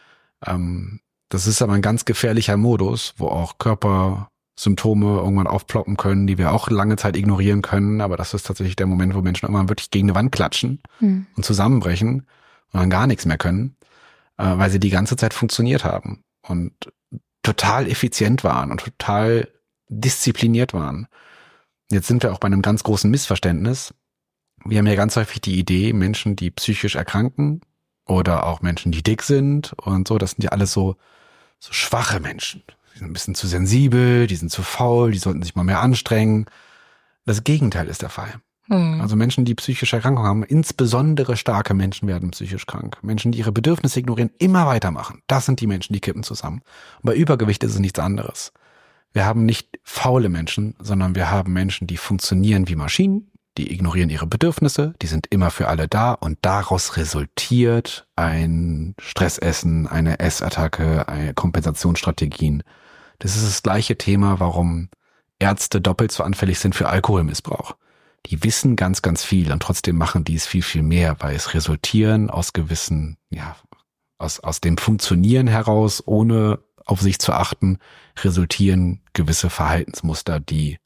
Ähm, das ist aber ein ganz gefährlicher Modus, wo auch Körpersymptome irgendwann aufploppen können, die wir auch lange Zeit ignorieren können. Aber das ist tatsächlich der Moment, wo Menschen irgendwann wirklich gegen eine Wand klatschen mhm. und zusammenbrechen und dann gar nichts mehr können, äh, weil sie die ganze Zeit funktioniert haben und total effizient waren und total diszipliniert waren. Jetzt sind wir auch bei einem ganz großen Missverständnis. Wir haben ja ganz häufig die Idee, Menschen, die psychisch erkranken oder auch Menschen, die dick sind und so, das sind ja alles so, so schwache Menschen. Die sind ein bisschen zu sensibel, die sind zu faul, die sollten sich mal mehr anstrengen. Das Gegenteil ist der Fall. Hm. Also Menschen, die psychische Erkrankungen haben, insbesondere starke Menschen werden psychisch krank. Menschen, die ihre Bedürfnisse ignorieren, immer weitermachen. Das sind die Menschen, die kippen zusammen. Und bei Übergewicht ist es nichts anderes. Wir haben nicht faule Menschen, sondern wir haben Menschen, die funktionieren wie Maschinen Die ignorieren ihre Bedürfnisse, die sind immer für alle da und daraus resultiert ein Stressessen, eine Essattacke, eine Kompensationsstrategien. Das ist das gleiche Thema, warum Ärzte doppelt so anfällig sind für Alkoholmissbrauch. Die wissen ganz, ganz viel und trotzdem machen die es viel, viel mehr, weil es resultieren aus gewissen, ja, aus, aus dem Funktionieren heraus, ohne auf sich zu achten, resultieren gewisse Verhaltensmuster, die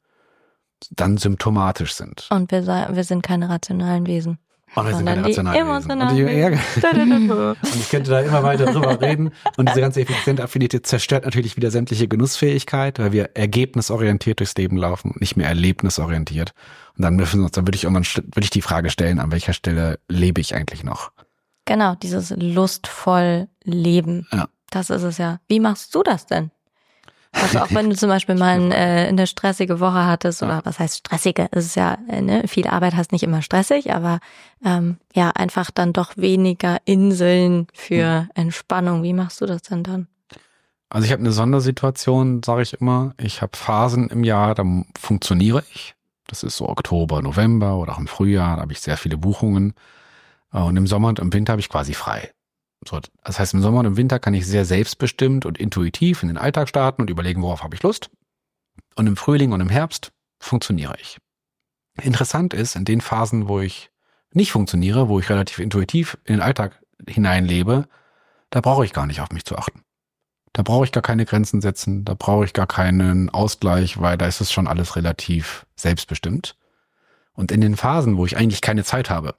dann symptomatisch sind. Und wir, wir sind keine rationalen Wesen. Und wir sind keine rationalen Wesen. Und Wesen. ich, und ich könnte da immer weiter drüber reden. Und diese ganze effiziente Affinität zerstört natürlich wieder sämtliche Genussfähigkeit, weil wir ergebnisorientiert durchs Leben laufen und nicht mehr erlebnisorientiert. Und dann müssen wir uns, dann würde ich irgendwann, würde ich die Frage stellen, an welcher Stelle lebe ich eigentlich noch? Genau, dieses lustvoll Leben. Ja. Das ist es ja. Wie machst du das denn? Also auch wenn du zum Beispiel mal ein, äh, eine stressige Woche hattest, oder was heißt stressige? Es ist ja, äh, ne, viel Arbeit heißt nicht immer stressig, aber ähm, ja, einfach dann doch weniger Inseln für Entspannung. Wie machst du das denn dann? Also ich habe eine Sondersituation, sage ich immer. Ich habe Phasen im Jahr, da funktioniere ich. Das ist so Oktober, November oder auch im Frühjahr, da habe ich sehr viele Buchungen. Und im Sommer und im Winter habe ich quasi frei. So, das heißt, im Sommer und im Winter kann ich sehr selbstbestimmt und intuitiv in den Alltag starten und überlegen, worauf habe ich Lust. Und im Frühling und im Herbst funktioniere ich. Interessant ist, in den Phasen, wo ich nicht funktioniere, wo ich relativ intuitiv in den Alltag hineinlebe, da brauche ich gar nicht auf mich zu achten. Da brauche ich gar keine Grenzen setzen, da brauche ich gar keinen Ausgleich, weil da ist es schon alles relativ selbstbestimmt. Und in den Phasen, wo ich eigentlich keine Zeit habe,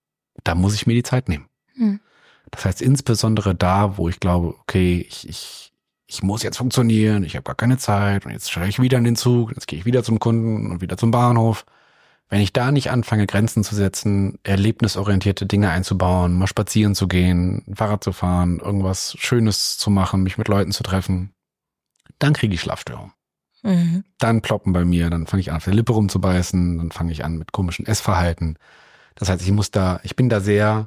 da muss ich mir die Zeit nehmen. Hm. Das heißt insbesondere da, wo ich glaube, okay, ich, ich, ich muss jetzt funktionieren, ich habe gar keine Zeit und jetzt steige ich wieder in den Zug, jetzt gehe ich wieder zum Kunden und wieder zum Bahnhof. Wenn ich da nicht anfange, Grenzen zu setzen, erlebnisorientierte Dinge einzubauen, mal spazieren zu gehen, Fahrrad zu fahren, irgendwas Schönes zu machen, mich mit Leuten zu treffen, dann kriege ich Schlafstörungen. Mhm. Dann ploppen bei mir, dann fange ich an, auf der Lippe rumzubeißen, dann fange ich an mit komischen Essverhalten. Das heißt, ich muss da, ich bin da sehr,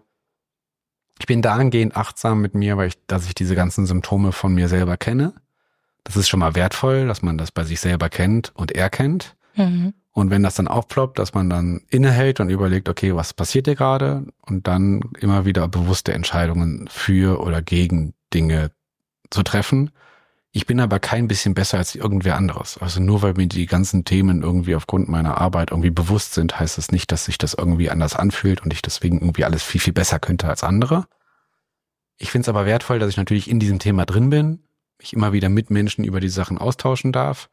ich bin dahingehend achtsam mit mir, weil ich, dass ich diese ganzen Symptome von mir selber kenne. Das ist schon mal wertvoll, dass man das bei sich selber kennt und erkennt. Mhm. Und wenn das dann aufploppt, dass man dann innehält und überlegt, okay, was passiert hier gerade? Und dann immer wieder bewusste Entscheidungen für oder gegen Dinge zu treffen. Ich bin aber kein bisschen besser als irgendwer anderes. Also nur weil mir die ganzen Themen irgendwie aufgrund meiner Arbeit irgendwie bewusst sind, heißt das nicht, dass sich das irgendwie anders anfühlt und ich deswegen irgendwie alles viel, viel besser könnte als andere. Ich finde es aber wertvoll, dass ich natürlich in diesem Thema drin bin, mich immer wieder mit Menschen über die Sachen austauschen darf.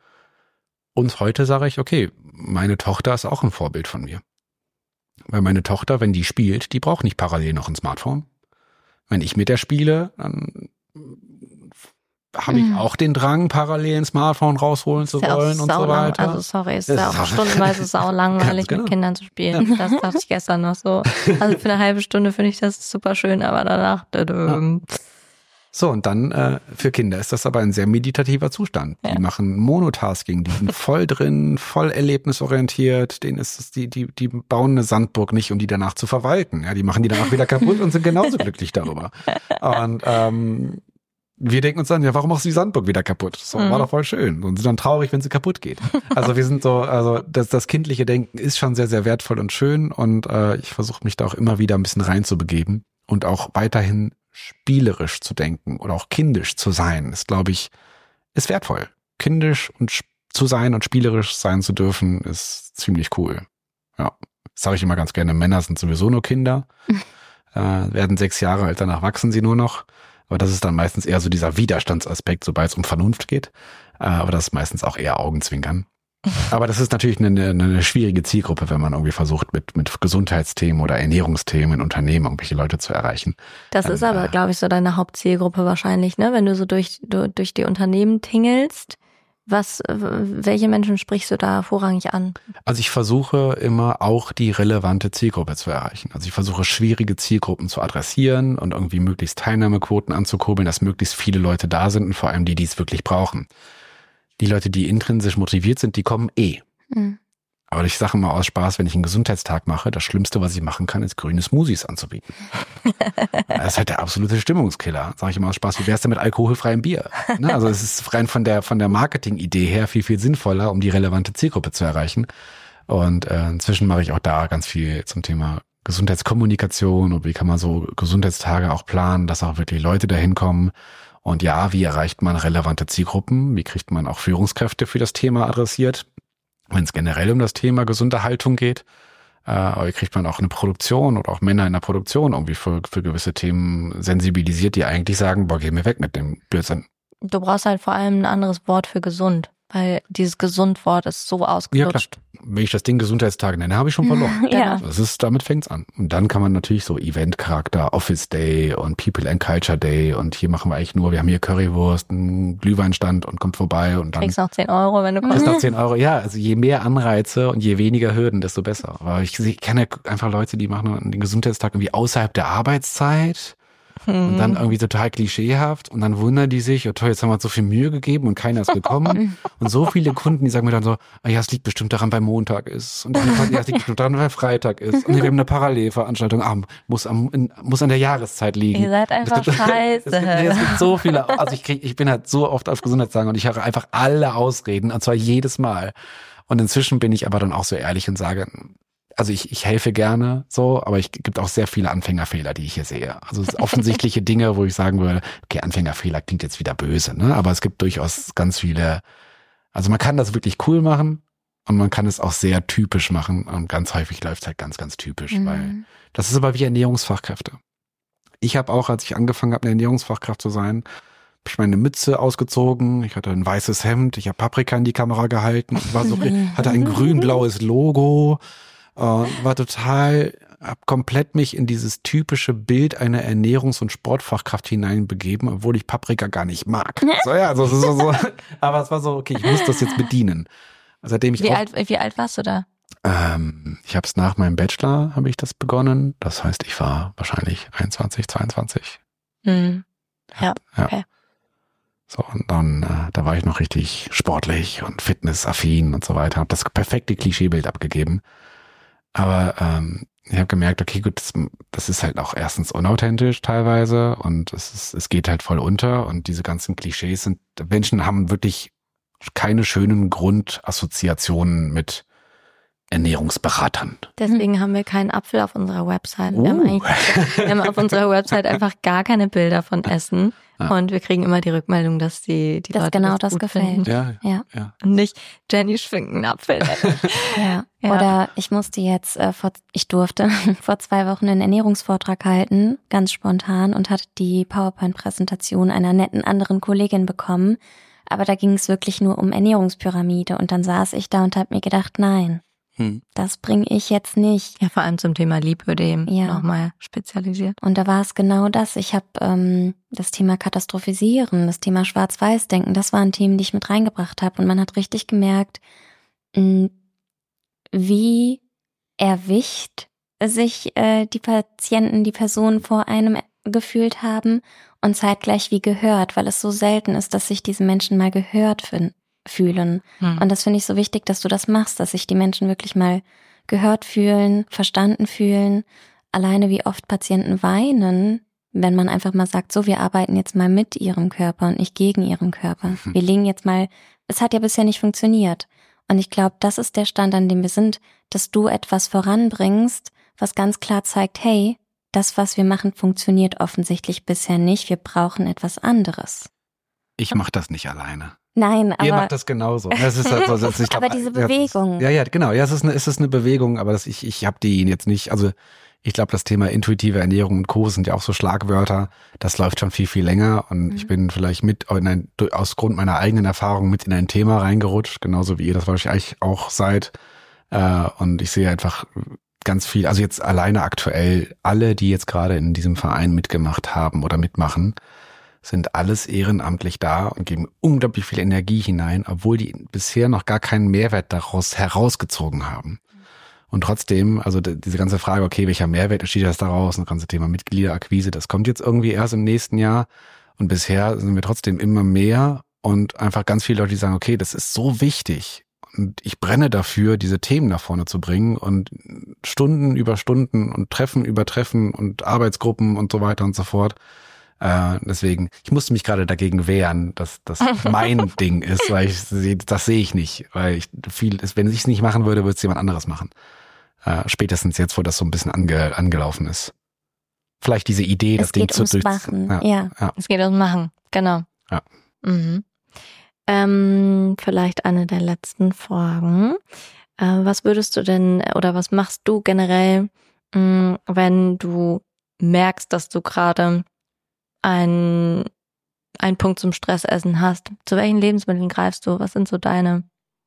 Und heute sage ich, okay, meine Tochter ist auch ein Vorbild von mir. Weil meine Tochter, wenn die spielt, die braucht nicht parallel noch ein Smartphone. Wenn ich mit der spiele, dann habe ich mhm. auch den Drang, parallel ein Smartphone rausholen zu ja wollen und so weiter. Also sorry, es ist ja auch stundenweise sau langweilig, genau. mit Kindern zu spielen. Das dachte ich gestern noch so. Also für eine halbe Stunde finde ich das super schön, aber danach... Ja. So, und dann äh, für Kinder ist das aber ein sehr meditativer Zustand. Ja. Die machen Monotasking, die sind voll drin, voll erlebnisorientiert. Denen ist es, die, die, die bauen eine Sandburg nicht, um die danach zu verwalten. Ja, die machen die danach wieder kaputt und sind genauso glücklich darüber. Und ähm, wir denken uns dann, ja, warum machst du die Sandburg wieder kaputt? So, mhm. war doch voll schön. Und sind dann traurig, wenn sie kaputt geht. Also wir sind so, also das, das kindliche Denken ist schon sehr, sehr wertvoll und schön. Und äh, ich versuche mich da auch immer wieder ein bisschen reinzubegeben und auch weiterhin spielerisch zu denken oder auch kindisch zu sein, ist, glaube ich, ist wertvoll. Kindisch und sp- zu sein und spielerisch sein zu dürfen, ist ziemlich cool. Ja, das sage ich immer ganz gerne. Männer sind sowieso nur Kinder, äh, werden sechs Jahre alt, danach wachsen sie nur noch. Aber das ist dann meistens eher so dieser Widerstandsaspekt, sobald es um Vernunft geht. Äh, aber das ist meistens auch eher Augenzwinkern. Aber das ist natürlich eine, eine schwierige Zielgruppe, wenn man irgendwie versucht, mit, mit Gesundheitsthemen oder Ernährungsthemen in Unternehmen irgendwelche Leute zu erreichen. Das ähm, ist aber, glaube ich, so deine Hauptzielgruppe wahrscheinlich, ne? Wenn du so durch, durch die Unternehmen tingelst, was, welche Menschen sprichst du da vorrangig an? Also ich versuche immer auch die relevante Zielgruppe zu erreichen. Also ich versuche schwierige Zielgruppen zu adressieren und irgendwie möglichst Teilnahmequoten anzukurbeln, dass möglichst viele Leute da sind und vor allem die, die es wirklich brauchen. Die Leute, die intrinsisch motiviert sind, die kommen eh. Mhm. Aber ich sage mal aus Spaß, wenn ich einen Gesundheitstag mache, das Schlimmste, was ich machen kann, ist grüne Smoothies anzubieten. Das ist halt der absolute Stimmungskiller. Sage ich immer aus Spaß, wie wär's denn mit alkoholfreiem Bier? Ne? Also es ist rein von der von der Marketing-Idee her viel, viel sinnvoller, um die relevante Zielgruppe zu erreichen. Und äh, inzwischen mache ich auch da ganz viel zum Thema Gesundheitskommunikation und wie kann man so Gesundheitstage auch planen, dass auch wirklich Leute dahin kommen. Und ja, wie erreicht man relevante Zielgruppen? Wie kriegt man auch Führungskräfte für das Thema adressiert? Wenn es generell um das Thema gesunde Haltung geht, äh, aber wie kriegt man auch eine Produktion oder auch Männer in der Produktion irgendwie für, für gewisse Themen sensibilisiert, die eigentlich sagen, boah, geh mir weg mit dem Blödsinn. Du brauchst halt vor allem ein anderes Wort für gesund, weil dieses Gesund-Wort ist so ausgelutscht. Ja, klar. Wenn ich das Ding Gesundheitstage nenne, habe ich schon verloren. Ja. Das ist, damit fängt's an. Und dann kann man natürlich so Event-Charakter, Office Day und People and Culture Day und hier machen wir eigentlich nur, wir haben hier Currywurst, einen Glühweinstand und kommt vorbei und dann kriegst noch zehn Euro, wenn du kommst. kriegst noch zehn Euro. Ja, also je mehr Anreize und je weniger Hürden, desto besser. Aber ich, ich kenne einfach Leute, die machen den Gesundheitstag irgendwie außerhalb der Arbeitszeit. Und dann irgendwie total klischeehaft und dann wundern die sich, oh toll, jetzt haben wir uns so viel Mühe gegeben und keiner ist gekommen. Und so viele Kunden, die sagen mir dann so, ah ja, es liegt bestimmt daran, weil Montag ist. Und dann, ja, es liegt bestimmt daran, weil Freitag ist. Und wir haben eine Parallelveranstaltung, ah, muss, am, in, muss an der Jahreszeit liegen. Ihr seid einfach es gibt, scheiße. Es gibt, nee, es gibt so viele, also ich krieg, ich bin halt so oft auf Gesundheitstagen und ich höre einfach alle Ausreden, und zwar jedes Mal. Und inzwischen bin ich aber dann auch so ehrlich und sage, also ich, ich helfe gerne so, aber es gibt auch sehr viele Anfängerfehler, die ich hier sehe. Also offensichtliche Dinge, wo ich sagen würde, okay, Anfängerfehler klingt jetzt wieder böse, ne? Aber es gibt durchaus ganz viele, also man kann das wirklich cool machen und man kann es auch sehr typisch machen und ganz häufig läuft es halt ganz, ganz typisch, mhm. weil das ist aber wie Ernährungsfachkräfte. Ich habe auch, als ich angefangen habe, eine Ernährungsfachkraft zu sein, habe ich meine Mütze ausgezogen, ich hatte ein weißes Hemd, ich habe Paprika in die Kamera gehalten, war so, hatte ein grün-blaues Logo, Uh, war total, hab komplett mich in dieses typische Bild einer Ernährungs- und Sportfachkraft hineinbegeben, obwohl ich Paprika gar nicht mag. So, ja, also, so, so, aber es war so, okay, ich muss das jetzt bedienen. Seitdem ich wie, auch, alt, wie alt warst du da? Ähm, ich habe es nach meinem Bachelor, habe ich das begonnen. Das heißt, ich war wahrscheinlich einundzwanzig, zweiundzwanzig. Hm. Ja, ja, okay. So, und dann, äh, da war ich noch richtig sportlich und fitnessaffin und so weiter. Habe das perfekte Klischeebild abgegeben. Aber ähm, ich habe gemerkt, okay, gut, das, das ist halt auch erstens unauthentisch teilweise und es ist, es geht halt voll unter und diese ganzen Klischees sind, Menschen haben wirklich keine schönen Grundassoziationen mit Ernährungsberatern. Deswegen haben wir keinen Apfel auf unserer Website. Uh. Wir, haben eigentlich, wir haben auf unserer Website einfach gar keine Bilder von Essen. Ah. Und wir kriegen immer die Rückmeldung, dass die, die dass Leute genau das, das gefällt. Ja, ja. ja. Und nicht Jenny schwingt einen Apfel. ja. ja. Oder ich musste jetzt, äh, vor, ich durfte vor zwei Wochen einen Ernährungsvortrag halten, ganz spontan, und hatte die PowerPoint-Präsentation einer netten anderen Kollegin bekommen. Aber da ging es wirklich nur um Ernährungspyramide. Und dann saß ich da und habe mir gedacht, nein. Das bringe ich jetzt nicht. Ja, vor allem zum Thema Lipödem ja. nochmal spezialisiert. Und da war es genau das. Ich habe ähm, das Thema Katastrophisieren, das Thema Schwarz-Weiß-Denken, das waren Themen, die ich mit reingebracht habe. Und man hat richtig gemerkt, mh, wie erwischt sich äh, die Patienten, die Personen vor einem gefühlt haben und zeitgleich wie gehört, weil es so selten ist, dass sich diese Menschen mal gehört finden. fühlen. Hm. Und das finde ich so wichtig, dass du das machst, dass sich die Menschen wirklich mal gehört fühlen, verstanden fühlen. Alleine wie oft Patienten weinen, wenn man einfach mal sagt, so, wir arbeiten jetzt mal mit ihrem Körper und nicht gegen ihren Körper. Hm. Wir legen jetzt mal, es hat ja bisher nicht funktioniert. Und ich glaube, das ist der Stand, an dem wir sind, dass du etwas voranbringst, was ganz klar zeigt, hey, das, was wir machen, funktioniert offensichtlich bisher nicht. Wir brauchen etwas anderes. Ich mache das nicht alleine. Nein, aber... Ihr macht das genauso. Das ist halt so, das, ich glaub, aber diese Bewegung. Ja, ja, genau. Ja, es ist eine, es ist eine Bewegung, aber das, ich, ich habe die jetzt nicht, also ich glaube, das Thema intuitive Ernährung und Co. sind ja auch so Schlagwörter. Das läuft schon viel, viel länger und mhm. ich bin vielleicht mit, in ein, aus Grund meiner eigenen Erfahrung mit in ein Thema reingerutscht, genauso wie ihr das wahrscheinlich auch seid. Und ich sehe einfach ganz viel, also jetzt alleine aktuell, alle, die jetzt gerade in diesem Verein mitgemacht haben oder mitmachen, sind alles ehrenamtlich da und geben unglaublich viel Energie hinein, obwohl die bisher noch gar keinen Mehrwert daraus herausgezogen haben. Und trotzdem, also diese ganze Frage, okay, welcher Mehrwert entsteht das daraus, das ganze Thema Mitgliederakquise, das kommt jetzt irgendwie erst im nächsten Jahr. Und bisher sind wir trotzdem immer mehr und einfach ganz viele Leute, die sagen, okay, das ist so wichtig. Und ich brenne dafür, diese Themen nach vorne zu bringen und Stunden über Stunden und Treffen über Treffen und Arbeitsgruppen und so weiter und so fort. Äh, deswegen, ich musste mich gerade dagegen wehren, dass das mein Ding ist, weil ich sehe, das sehe ich nicht, weil ich viel, wenn ich es nicht machen würde, würde es jemand anderes machen. Äh, spätestens jetzt, wo das so ein bisschen ange, angelaufen ist. Vielleicht diese Idee, es das Ding zu durch. Machen. Ja, ja. ja, es geht ums Machen, genau. Ja. Mhm. Ähm, vielleicht eine der letzten Fragen. Äh, was würdest du denn oder was machst du generell, mh, wenn du merkst, dass du gerade ein, einen Punkt zum Stressessen hast? Zu welchen Lebensmitteln greifst du? Was sind so deine?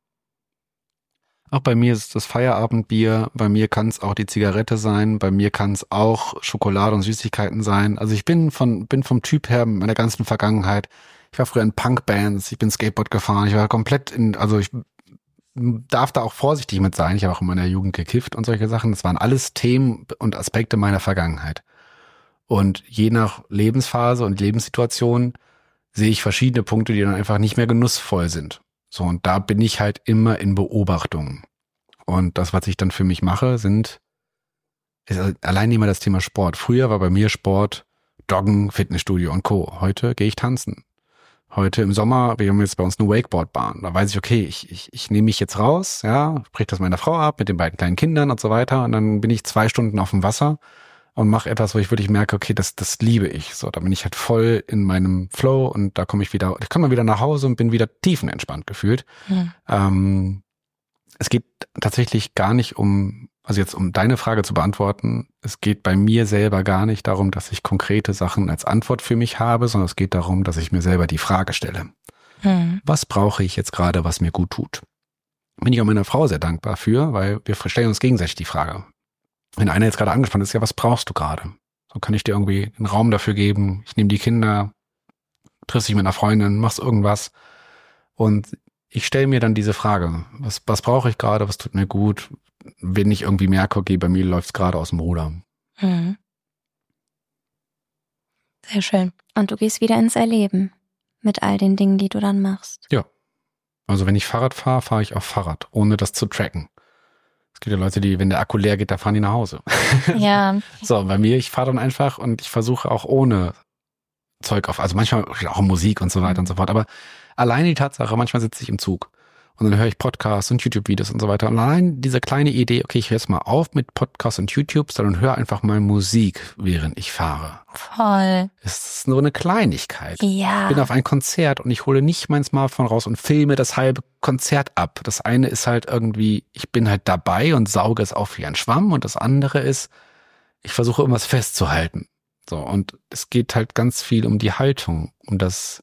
Auch bei mir ist das Feierabendbier, bei mir kann es auch die Zigarette sein, bei mir kann es auch Schokolade und Süßigkeiten sein. Also ich bin von bin vom Typ her in meiner ganzen Vergangenheit, ich war früher in Punkbands, ich bin Skateboard gefahren, ich war komplett in, also ich darf da auch vorsichtig mit sein, ich habe auch in meiner Jugend gekifft und solche Sachen. Das waren alles Themen und Aspekte meiner Vergangenheit. Und je nach Lebensphase und Lebenssituation sehe ich verschiedene Punkte, die dann einfach nicht mehr genussvoll sind. So, und da bin ich halt immer in Beobachtung. Und das, was ich dann für mich mache, sind ist allein immer das Thema Sport. Früher war bei mir Sport, Joggen, Fitnessstudio und Co. Heute gehe ich tanzen. Heute im Sommer, wir haben jetzt bei uns eine Wakeboardbahn. Da weiß ich, okay, ich, ich, ich nehme mich jetzt raus, ja, sprich das meiner Frau ab mit den beiden kleinen Kindern und so weiter. Und dann bin ich zwei Stunden auf dem Wasser und mache etwas, wo ich wirklich merke, okay, das das liebe ich. So, da bin ich halt voll in meinem Flow und da komme ich wieder, ich komme mal wieder nach Hause und bin wieder tiefenentspannt gefühlt. Hm. Ähm, es geht tatsächlich gar nicht um, also jetzt um deine Frage zu beantworten, es geht bei mir selber gar nicht darum, dass ich konkrete Sachen als Antwort für mich habe, sondern es geht darum, dass ich mir selber die Frage stelle. Hm. Was brauche ich jetzt gerade, was mir gut tut? Bin ich auch meiner Frau sehr dankbar für, weil wir stellen uns gegenseitig die Frage. Wenn einer jetzt gerade angespannt ist, ja, was brauchst du gerade? So kann ich dir irgendwie einen Raum dafür geben. Ich nehme die Kinder, triffst dich mit einer Freundin, machst irgendwas. Und ich stelle mir dann diese Frage, was, was brauche ich gerade, was tut mir gut, wenn ich irgendwie merke, okay, bei mir läuft es gerade aus dem Ruder. Mhm. Sehr schön. Und du gehst wieder ins Erleben mit all den Dingen, die du dann machst. Ja. Also wenn ich Fahrrad fahre, fahre ich auf Fahrrad, ohne das zu tracken. Es gibt ja Leute, die, wenn der Akku leer geht, da fahren die nach Hause. Ja. So, bei mir, ich fahre dann einfach und ich versuche auch ohne Zeug auf, also manchmal auch Musik und so weiter und so fort, aber alleine die Tatsache, manchmal sitze ich im Zug und dann höre ich Podcasts und YouTube-Videos und so weiter und allein diese kleine Idee, okay, ich höre jetzt mal auf mit Podcasts und YouTube, sondern höre einfach mal Musik, während ich fahre. Voll. Es ist nur eine Kleinigkeit. Ja. Ich bin auf ein Konzert und ich hole nicht mein Smartphone raus und filme das halbe Konzert ab. Das eine ist halt irgendwie, ich bin halt dabei und sauge es auf wie ein Schwamm und das andere ist, ich versuche irgendwas festzuhalten. So, und es geht halt ganz viel um die Haltung, um das,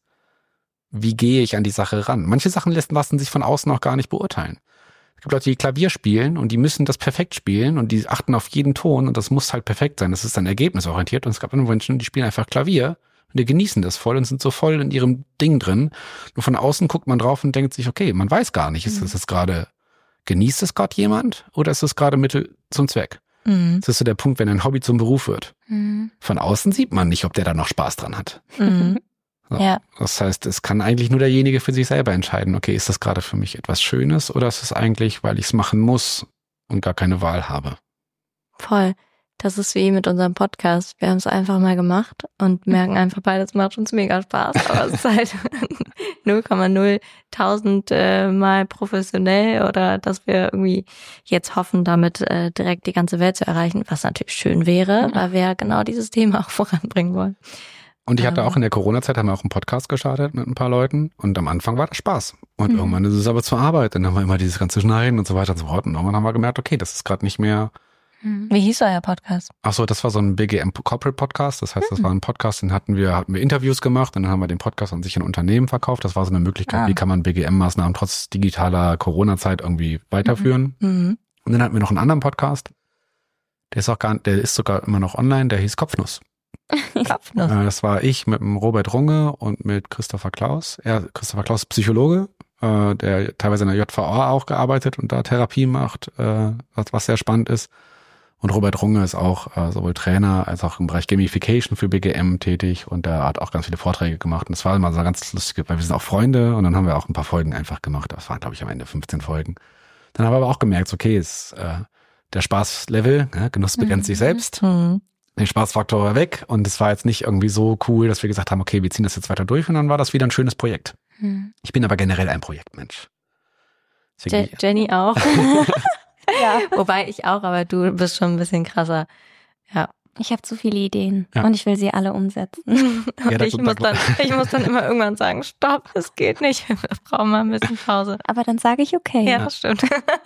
wie gehe ich an die Sache ran. Manche Sachen lassen sich von außen auch gar nicht beurteilen. Es gibt Leute, die Klavier spielen und die müssen das perfekt spielen und die achten auf jeden Ton und das muss halt perfekt sein. Das ist dann ergebnisorientiert und es gab andere Menschen, die spielen einfach Klavier und die genießen das voll und sind so voll in ihrem Ding drin. Nur von außen guckt man drauf und denkt sich, okay, man weiß gar nicht, ist das jetzt gerade, genießt es gerade jemand oder ist es gerade Mittel zum Zweck? Mhm. Das ist so der Punkt, wenn ein Hobby zum Beruf wird. Mhm. Von außen sieht man nicht, ob der da noch Spaß dran hat. Mhm. So. Ja. Das heißt, es kann eigentlich nur derjenige für sich selber entscheiden, okay, ist das gerade für mich etwas Schönes oder ist es eigentlich, weil ich es machen muss und gar keine Wahl habe? Voll. Das ist wie mit unserem Podcast. Wir haben es einfach mal gemacht und merken einfach beide, es macht uns mega Spaß. Aber es ist halt null Komma null tausend äh, mal professionell oder dass wir irgendwie jetzt hoffen, damit äh, direkt die ganze Welt zu erreichen, was natürlich schön wäre, ja, weil wir ja genau dieses Thema auch voranbringen wollen. Und ich hatte ähm. auch in der Corona-Zeit, haben wir auch einen Podcast gestartet mit ein paar Leuten und am Anfang war das Spaß. Und Mhm. irgendwann ist es aber zur Arbeit. Dann haben wir immer dieses ganze Schneiden und so weiter und so fort. Und irgendwann haben wir gemerkt, okay, das ist gerade nicht mehr. Wie hieß euer Podcast? Ach so, das war so ein B G M Corporate Podcast. Das heißt, das war ein Podcast, den hatten wir, hatten wir Interviews gemacht und dann haben wir den Podcast an sich in Unternehmen verkauft. Das war so eine Möglichkeit, Ah. wie kann man B G M-Maßnahmen trotz digitaler Corona-Zeit irgendwie weiterführen. Mhm. Und dann hatten wir noch einen anderen Podcast. Der ist auch gar, der ist sogar immer noch online. Der hieß Kopfnuss. Kopfnuss. Äh, das war ich mit dem Robert Runge und mit Christopher Klaus. Er, Christopher Klaus ist Psychologe, äh, der teilweise in der J V A auch gearbeitet und da Therapie macht, äh, was, was sehr spannend ist. Und Robert Runge ist auch äh, sowohl Trainer als auch im Bereich Gamification für B G M tätig und der hat auch ganz viele Vorträge gemacht. Und es war immer so ganz lustig, weil wir sind auch Freunde und dann haben wir auch ein paar Folgen einfach gemacht. Das waren, glaube ich, am Ende fünfzehn Folgen. Dann haben wir aber auch gemerkt, okay, ist äh, der Spaßlevel, ne, Genuss begrenzt sich selbst. Mhm. der Spaßfaktor war weg und es war jetzt nicht irgendwie so cool, dass wir gesagt haben, okay, wir ziehen das jetzt weiter durch und dann war das wieder ein schönes Projekt. Hm. Ich bin aber generell ein Projektmensch. Je- Jenny auch. Ja. Wobei ich auch, aber du bist schon ein bisschen krasser. Ja. Ich habe zu viele Ideen ja. und ich will sie alle umsetzen. Ja, und ich, muss dann, ich muss dann immer irgendwann sagen, stopp, es geht nicht, wir brauchen mal ein bisschen Pause. Aber dann sage ich okay. Ja, das stimmt.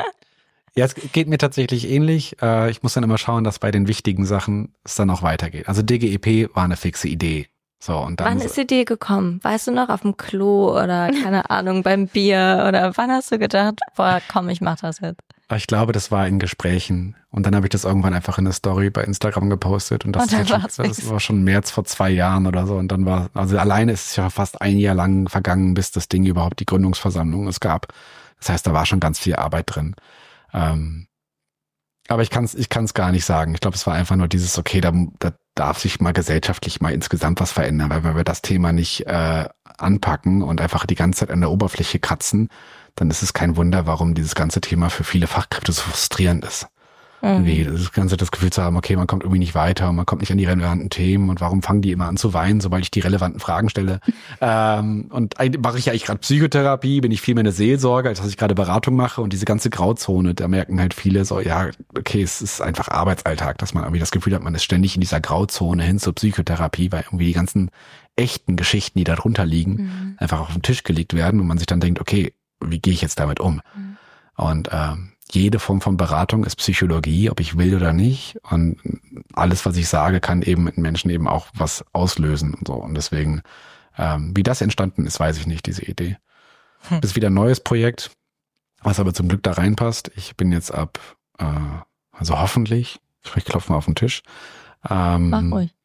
Ja, es geht mir tatsächlich ähnlich. Ich muss dann immer schauen, dass bei den wichtigen Sachen es dann auch weitergeht. Also D G E P war eine fixe Idee. So, und dann wann ist die Idee gekommen? Weißt du noch, auf dem Klo oder keine Ahnung, beim Bier oder wann hast du gedacht, boah, komm, ich mach das jetzt? Ich glaube, das war in Gesprächen und dann habe ich das irgendwann einfach in eine Story bei Instagram gepostet und das, und ist schon, das war schon März vor zwei Jahren oder so und dann war, also alleine ist es ja fast ein Jahr lang vergangen, bis das Ding überhaupt die Gründungsversammlung es gab. Das heißt, da war schon ganz viel Arbeit drin. Ähm, aber ich kann es ich kann's gar nicht sagen. Ich glaube, es war einfach nur dieses, okay, da, da darf sich mal gesellschaftlich mal insgesamt was verändern, weil wenn wir das Thema nicht äh, anpacken und einfach die ganze Zeit an der Oberfläche kratzen, dann ist es kein Wunder, warum dieses ganze Thema für viele Fachkräfte so frustrierend ist. Mhm. Wie das ganze das Gefühl zu haben, okay, man kommt irgendwie nicht weiter und man kommt nicht an die relevanten Themen und warum fangen die immer an zu weinen, sobald ich die relevanten Fragen stelle. ähm, und mache ich ja eigentlich gerade Psychotherapie, bin ich viel mehr eine Seelsorge, als dass ich gerade Beratung mache und diese ganze Grauzone, da merken halt viele so, ja, okay, es ist einfach Arbeitsalltag, dass man irgendwie das Gefühl hat, man ist ständig in dieser Grauzone hin zur Psychotherapie, weil irgendwie die ganzen echten Geschichten, die da drunter liegen, mhm. einfach auf den Tisch gelegt werden und man sich dann denkt, okay, wie gehe ich jetzt damit um? Mhm. Und ähm, jede Form von Beratung ist Psychologie, ob ich will oder nicht. Und alles, was ich sage, kann eben mit Menschen eben auch was auslösen und so. Und deswegen, ähm, wie das entstanden ist, weiß ich nicht, diese Idee. Hm. Das ist wieder ein neues Projekt, was aber zum Glück da reinpasst. Ich bin jetzt ab, äh, also hoffentlich, ich klopfe mal auf den Tisch. Ähm, Mach ruhig.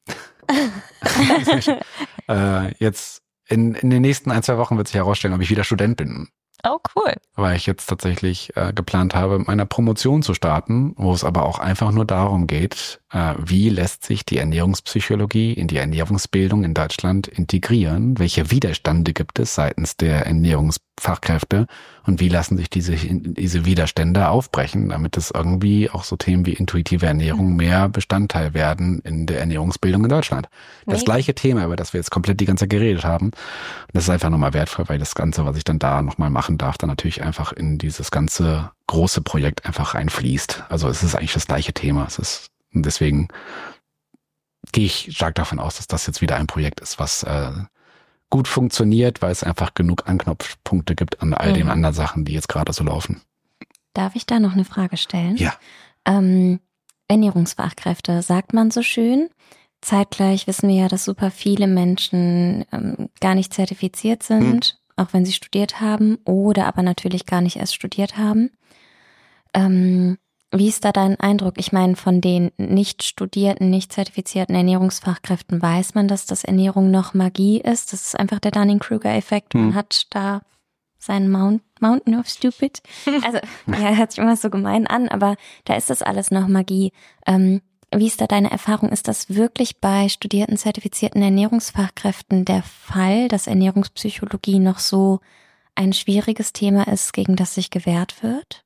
äh, jetzt in, in den nächsten ein, zwei Wochen wird sich herausstellen, ob ich wieder Student bin. Oh, cool. Weil ich jetzt tatsächlich äh, geplant habe, mit meiner Promotion zu starten, wo es aber auch einfach nur darum geht, äh, wie lässt sich die Ernährungspsychologie in die Ernährungsbildung in Deutschland integrieren? Welche Widerstände gibt es seitens der Ernährungsfachkräfte? Und wie lassen sich diese, diese Widerstände aufbrechen, damit es irgendwie auch so Themen wie intuitive Ernährung mehr Bestandteil werden in der Ernährungsbildung in Deutschland? Das Mega. Gleiche Thema, über das wir jetzt komplett die ganze Zeit geredet haben. Und das ist einfach nochmal wertvoll, weil das Ganze, was ich dann da nochmal machen darf, dann natürlich einfach in dieses ganze große Projekt einfach reinfließt. Also es ist eigentlich das gleiche Thema. Es ist, und deswegen gehe ich stark davon aus, dass das jetzt wieder ein Projekt ist, was äh, gut funktioniert, weil es einfach genug Anknopfpunkte gibt an all mhm. den anderen Sachen, die jetzt gerade so laufen. Darf ich da noch eine Frage stellen? Ja. Ähm, Ernährungsfachkräfte, sagt man so schön. Zeitgleich wissen wir ja, dass super viele Menschen ähm, gar nicht zertifiziert sind, mhm. auch wenn sie studiert haben oder aber natürlich gar nicht erst studiert haben. Ähm, wie ist da dein Eindruck? Ich meine, von den nicht studierten, nicht zertifizierten Ernährungsfachkräften weiß man, dass das Ernährung noch Magie ist. Das ist einfach der Dunning-Kruger-Effekt. Man hm. hat da seinen Mount, Mountain of Stupid. Also, ja, hört sich immer so gemein an, aber da ist das alles noch Magie. Ähm, wie ist da deine Erfahrung? Ist das wirklich bei studierten, zertifizierten Ernährungsfachkräften der Fall, dass Ernährungspsychologie noch so ein schwieriges Thema ist, gegen das sich gewehrt wird?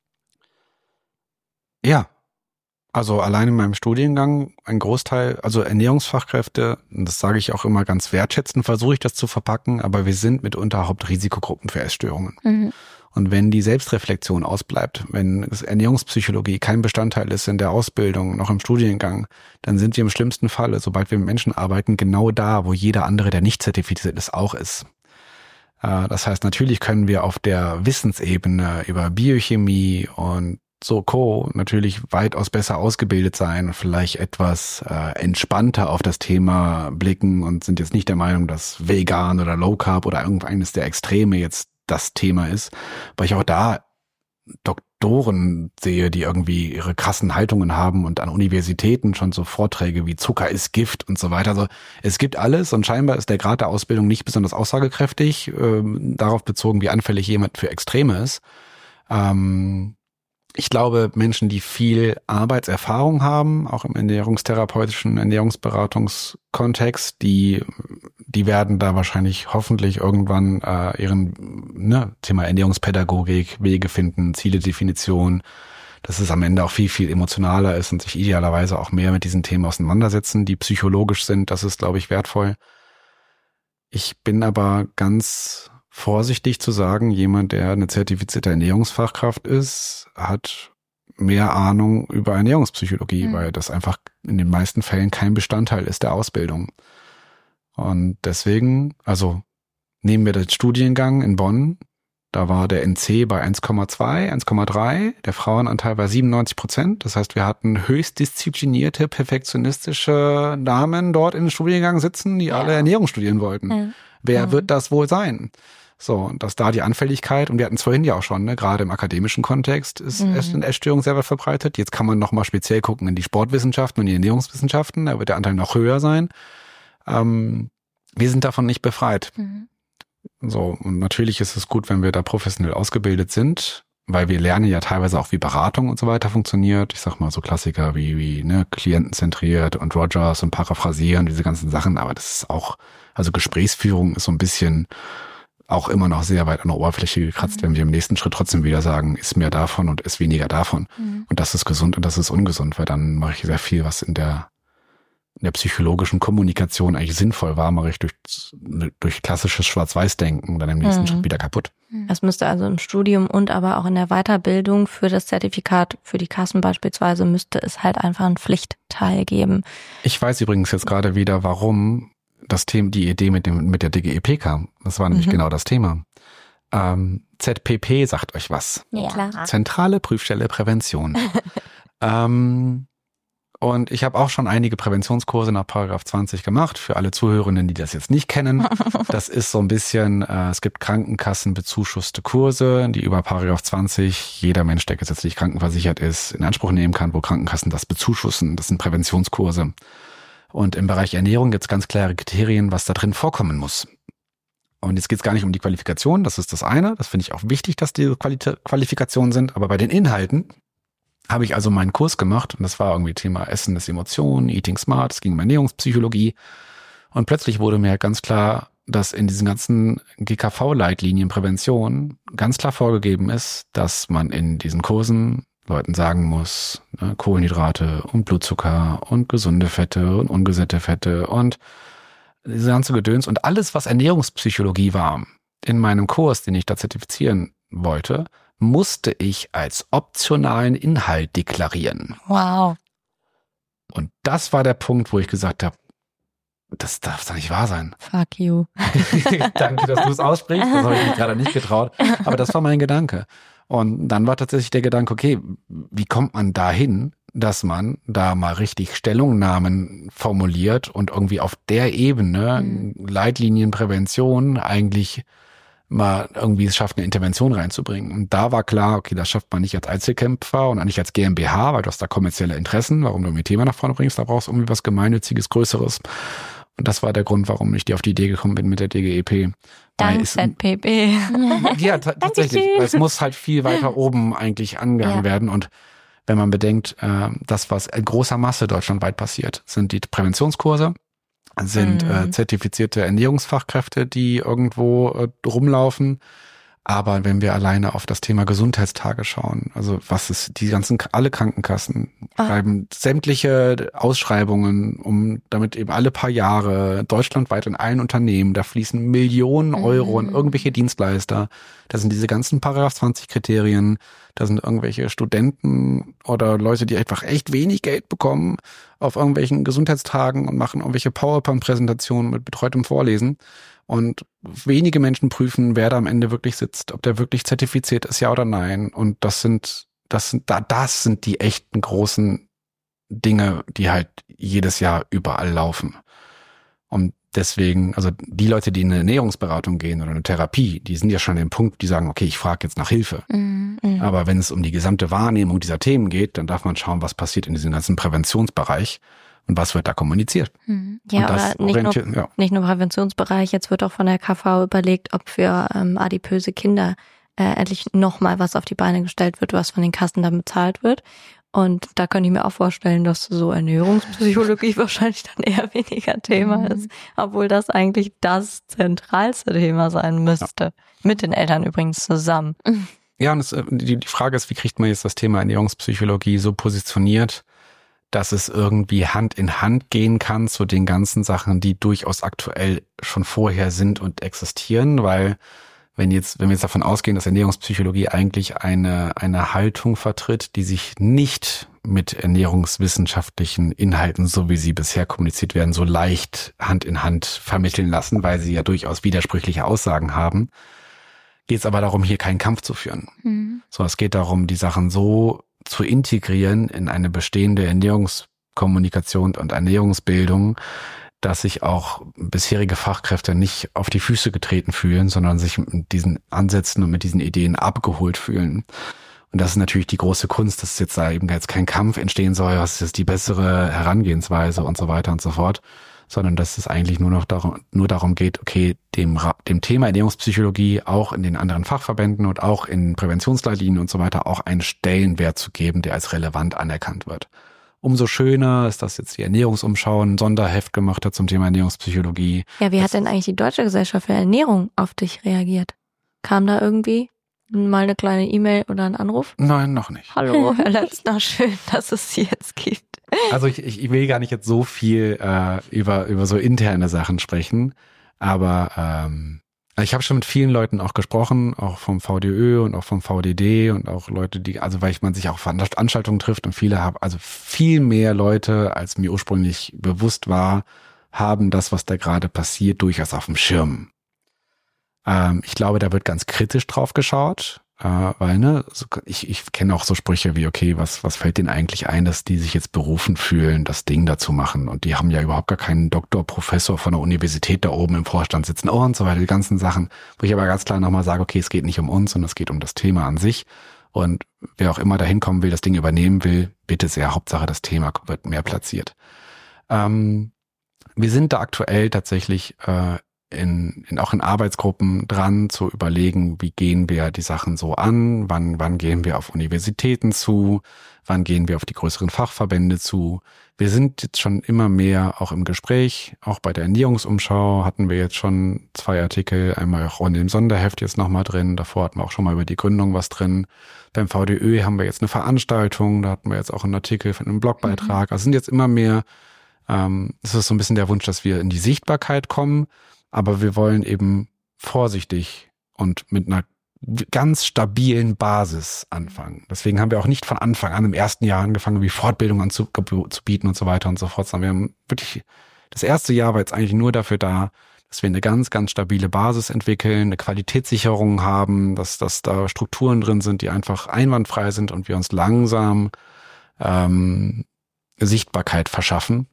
Ja, also allein in meinem Studiengang ein Großteil, also Ernährungsfachkräfte, und das sage ich auch immer ganz wertschätzend, versuche ich das zu verpacken, aber wir sind mitunter Hauptrisikogruppen für Essstörungen. Mhm. Und wenn die Selbstreflexion ausbleibt, wenn Ernährungspsychologie kein Bestandteil ist in der Ausbildung, noch im Studiengang, dann sind wir im schlimmsten Falle, sobald wir mit Menschen arbeiten, genau da, wo jeder andere, der nicht zertifiziert ist, auch ist. Das heißt, natürlich können wir auf der Wissensebene über Biochemie und so Co. natürlich weitaus besser ausgebildet sein und vielleicht etwas äh, entspannter auf das Thema blicken und sind jetzt nicht der Meinung, dass vegan oder Low Carb oder irgendeines der Extreme jetzt das Thema ist, weil ich auch da Doktoren sehe, die irgendwie ihre krassen Haltungen haben und an Universitäten schon so Vorträge wie Zucker ist Gift und so weiter. Also es gibt alles und scheinbar ist der Grad der Ausbildung nicht besonders aussagekräftig, äh, darauf bezogen, wie anfällig jemand für Extreme ist. Ähm, Ich glaube, Menschen, die viel Arbeitserfahrung haben, auch im ernährungstherapeutischen, Ernährungsberatungskontext, die die werden da wahrscheinlich hoffentlich irgendwann äh, ihren ne, Thema Ernährungspädagogik, Wege finden, Zieledefinition, dass es am Ende auch viel, viel emotionaler ist und sich idealerweise auch mehr mit diesen Themen auseinandersetzen, die psychologisch sind. Das ist, glaube ich, wertvoll. Ich bin aber ganz vorsichtig zu sagen, jemand, der eine zertifizierte Ernährungsfachkraft ist, hat mehr Ahnung über Ernährungspsychologie, mhm. weil das einfach in den meisten Fällen kein Bestandteil ist der Ausbildung. Und deswegen, also nehmen wir den Studiengang in Bonn, da war der N C bei eins Komma zwei, eins Komma drei, der Frauenanteil war siebenundneunzig Prozent. Das heißt, wir hatten höchst disziplinierte, perfektionistische Damen dort in den Studiengang sitzen, die ja. alle Ernährung studieren wollten. Ja. Wer ja. wird das wohl sein? So, und dass da die Anfälligkeit, und wir hatten es vorhin ja auch schon, ne, gerade im akademischen Kontext ist mhm. eine Essstörung sehr weit verbreitet. Jetzt kann man nochmal speziell gucken in die Sportwissenschaften und die Ernährungswissenschaften, da wird der Anteil noch höher sein. Ähm, wir sind davon nicht befreit. Mhm. So, und natürlich ist es gut, wenn wir da professionell ausgebildet sind, weil wir lernen ja teilweise auch, wie Beratung und so weiter funktioniert. Ich sag mal so Klassiker wie, wie ne, klientenzentriert und Rogers und Paraphrasieren, diese ganzen Sachen, aber das ist auch, also Gesprächsführung ist so ein bisschen auch immer noch sehr weit an der Oberfläche gekratzt, mhm. wenn wir im nächsten Schritt trotzdem wieder sagen, ist mehr davon und ist weniger davon. Mhm. Und das ist gesund und das ist ungesund, weil dann mache ich sehr viel, was in der in der psychologischen Kommunikation eigentlich sinnvoll war, mache ich durch, durch klassisches Schwarz-Weiß-Denken dann im nächsten mhm. Schritt wieder kaputt. Es müsste also im Studium und aber auch in der Weiterbildung für das Zertifikat, für die Kassen beispielsweise, müsste es halt einfach einen Pflichtteil geben. Ich weiß übrigens jetzt gerade wieder, warum das Thema, die Idee mit dem mit der D G E P kam. Das war nämlich mhm. genau das Thema. Ähm, Z P P sagt euch was. Ja, klar. Zentrale Prüfstelle Prävention. ähm, Und ich habe auch schon einige Präventionskurse nach Paragraph zwanzig gemacht, für alle Zuhörenden, die das jetzt nicht kennen. Das ist so ein bisschen, äh, es gibt Krankenkassenbezuschusste Kurse, die über Paragraph zwanzig jeder Mensch, der gesetzlich krankenversichert ist, in Anspruch nehmen kann, wo Krankenkassen das bezuschussen. Das sind Präventionskurse. Und im Bereich Ernährung gibt es ganz klare Kriterien, was da drin vorkommen muss. Und jetzt geht es gar nicht um die Qualifikation, das ist das eine. Das finde ich auch wichtig, dass die Quali- Qualifikationen sind. Aber bei den Inhalten habe ich also meinen Kurs gemacht und das war irgendwie Thema Essen ist Emotionen, Eating Smart, es ging um Ernährungspsychologie und plötzlich wurde mir ganz klar, dass in diesen ganzen G K V-Leitlinien Prävention ganz klar vorgegeben ist, dass man in diesen Kursen Leuten sagen muss, ne, Kohlenhydrate und Blutzucker und gesunde Fette und ungesättigte Fette und diese ganze Gedöns und alles, was Ernährungspsychologie war in meinem Kurs, den ich da zertifizieren wollte, musste ich als optionalen Inhalt deklarieren. Wow. Und das war der Punkt, wo ich gesagt habe, das darf doch nicht wahr sein. Fuck you. Danke, dass du es aussprichst. Das habe ich mich gerade nicht getraut. Aber das war mein Gedanke. Und dann war tatsächlich der Gedanke, okay, wie kommt man dahin, dass man da mal richtig Stellungnahmen formuliert und irgendwie auf der Ebene mhm. Leitlinienprävention eigentlich mal irgendwie es schafft, eine Intervention reinzubringen. Und da war klar, okay, das schafft man nicht als Einzelkämpfer und auch nicht als G m b H, weil du hast da kommerzielle Interessen, warum du irgendwie Thema nach vorne bringst, da brauchst du irgendwie was Gemeinnütziges, Größeres. Und das war der Grund, warum ich auf die Idee gekommen bin mit der D G E P. Dank Z P P. Ja, t- tatsächlich. Es muss halt viel weiter oben eigentlich angegangen ja. werden. Und wenn man bedenkt, äh, das, was in großer Masse deutschlandweit passiert, sind die Präventionskurse, sind mhm. äh, zertifizierte Ernährungsfachkräfte, die irgendwo äh, rumlaufen. Aber wenn wir alleine auf das Thema Gesundheitstage schauen, also was ist, die ganzen, alle Krankenkassen ah. schreiben sämtliche Ausschreibungen, um damit eben alle paar Jahre deutschlandweit in allen Unternehmen, da fließen Millionen Euro in irgendwelche Dienstleister. Da sind diese ganzen Paragraph zwanzig Kriterien, da sind irgendwelche Studenten oder Leute, die einfach echt wenig Geld bekommen auf irgendwelchen Gesundheitstagen und machen irgendwelche PowerPoint-Präsentationen mit betreutem Vorlesen. Und wenige Menschen prüfen, wer da am Ende wirklich sitzt, ob der wirklich zertifiziert ist, ja oder nein. Und das sind, das sind, da, das sind die echten großen Dinge, die halt jedes Jahr überall laufen. Und deswegen, also die Leute, die in eine Ernährungsberatung gehen oder eine Therapie, die sind ja schon an dem Punkt, die sagen, okay, ich frage jetzt nach Hilfe. Mhm. Aber wenn es um die gesamte Wahrnehmung dieser Themen geht, dann darf man schauen, was passiert in diesem ganzen Präventionsbereich. Und was wird da kommuniziert? Ja, oder nicht nur, ja. nicht nur Präventionsbereich, jetzt wird auch von der K V überlegt, ob für ähm, adipöse Kinder äh, endlich nochmal was auf die Beine gestellt wird, was von den Kassen dann bezahlt wird. Und da könnte ich mir auch vorstellen, dass so Ernährungspsychologie wahrscheinlich dann eher weniger Thema mhm. ist, obwohl das eigentlich das zentralste Thema sein müsste. Ja. Mit den Eltern übrigens zusammen. Ja, und es, die, die Frage ist, wie kriegt man jetzt das Thema Ernährungspsychologie so positioniert, dass es irgendwie Hand in Hand gehen kann zu den ganzen Sachen, die durchaus aktuell schon vorher sind und existieren, weil wenn jetzt, wenn wir jetzt davon ausgehen, dass Ernährungspsychologie eigentlich eine, eine Haltung vertritt, die sich nicht mit ernährungswissenschaftlichen Inhalten, so wie sie bisher kommuniziert werden, so leicht Hand in Hand vermitteln lassen, weil sie ja durchaus widersprüchliche Aussagen haben, geht es aber darum, hier keinen Kampf zu führen. Mhm. So, es geht darum, die Sachen so zu integrieren in eine bestehende Ernährungskommunikation und Ernährungsbildung, dass sich auch bisherige Fachkräfte nicht auf die Füße getreten fühlen, sondern sich mit diesen Ansätzen und mit diesen Ideen abgeholt fühlen. Und das ist natürlich die große Kunst, dass jetzt da eben jetzt kein Kampf entstehen soll, was ist jetzt die bessere Herangehensweise und so weiter und so fort, sondern dass es eigentlich nur noch darum, nur darum geht, okay, dem, dem Thema Ernährungspsychologie auch in den anderen Fachverbänden und auch in Präventionsleitlinien und so weiter auch einen Stellenwert zu geben, der als relevant anerkannt wird. Umso schöner ist, dass jetzt die Ernährungsumschau ein Sonderheft gemacht hat zum Thema Ernährungspsychologie. Ja, wie hat denn eigentlich die Deutsche Gesellschaft für Ernährung auf dich reagiert? Kam da irgendwie mal eine kleine E-Mail oder ein Anruf? Nein, noch nicht. Hallo, Herr Letzner, schön, dass es Sie jetzt gibt. Also ich, ich will gar nicht jetzt so viel äh, über über so interne Sachen sprechen, aber ähm, ich habe schon mit vielen Leuten auch gesprochen, auch vom V D Ö und auch vom V D D und auch Leute, die, also weil man sich auch auf Veranstaltungen trifft und viele haben, also viel mehr Leute, als mir ursprünglich bewusst war, haben das, was da gerade passiert, durchaus auf dem Schirm. Ähm, ich glaube, da wird ganz kritisch drauf geschaut. Äh, weil, ne, so, ich, ich kenne auch so Sprüche wie, okay, was, was fällt denen eigentlich ein, dass die sich jetzt berufen fühlen, das Ding da zu machen? Und die haben ja überhaupt gar keinen Doktor, Professor von der Universität da oben im Vorstand sitzen, oh, und so weiter, die ganzen Sachen, wo ich aber ganz klar nochmal sage, okay, es geht nicht um uns, sondern es geht um das Thema an sich. Und wer auch immer da hinkommen will, das Ding übernehmen will, bitte sehr, Hauptsache das Thema wird mehr platziert. Ähm, wir sind da aktuell tatsächlich äh, In, in auch in Arbeitsgruppen dran zu überlegen, wie gehen wir die Sachen so an, wann wann gehen wir auf Universitäten zu, wann gehen wir auf die größeren Fachverbände zu. Wir sind jetzt schon immer mehr auch im Gespräch, auch bei der Ernährungsumschau hatten wir jetzt schon zwei Artikel, einmal auch in dem Sonderheft jetzt nochmal drin, davor hatten wir auch schon mal über die Gründung was drin. Beim V D Ö haben wir jetzt eine Veranstaltung, da hatten wir jetzt auch einen Artikel von einem Blogbeitrag. Mhm. Also sind jetzt immer mehr, ähm, das ist so ein bisschen der Wunsch, dass wir in die Sichtbarkeit kommen. Aber wir wollen eben vorsichtig und mit einer ganz stabilen Basis anfangen. Deswegen haben wir auch nicht von Anfang an im ersten Jahr angefangen, wie Fortbildung anzubieten und so weiter und so fort, sondern wir haben wirklich, das erste Jahr war jetzt eigentlich nur dafür da, dass wir eine ganz, ganz stabile Basis entwickeln, eine Qualitätssicherung haben, dass, dass da Strukturen drin sind, die einfach einwandfrei sind und wir uns langsam ähm, Sichtbarkeit verschaffen.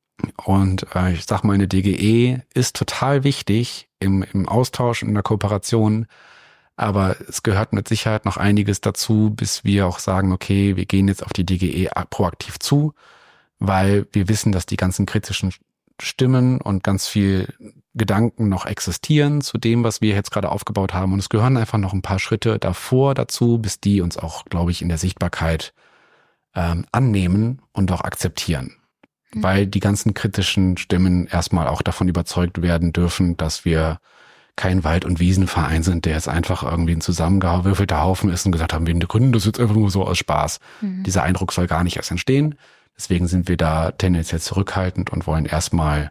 Und äh, ich sag mal, eine D G E ist total wichtig im, im Austausch, in der Kooperation, aber es gehört mit Sicherheit noch einiges dazu, bis wir auch sagen, okay, wir gehen jetzt auf die D G E proaktiv zu, weil wir wissen, dass die ganzen kritischen Stimmen und ganz viel Gedanken noch existieren zu dem, was wir jetzt gerade aufgebaut haben. Und es gehören einfach noch ein paar Schritte davor dazu, bis die uns auch, glaube ich, in der Sichtbarkeit ähm, annehmen und auch akzeptieren. Weil die ganzen kritischen Stimmen erstmal auch davon überzeugt werden dürfen, dass wir kein Wald- und Wiesenverein sind, der jetzt einfach irgendwie ein zusammengewürfelter Haufen ist und gesagt haben, wir gründen das jetzt einfach nur so aus Spaß. Mhm. Dieser Eindruck soll gar nicht erst entstehen. Deswegen sind wir da tendenziell zurückhaltend und wollen erstmal,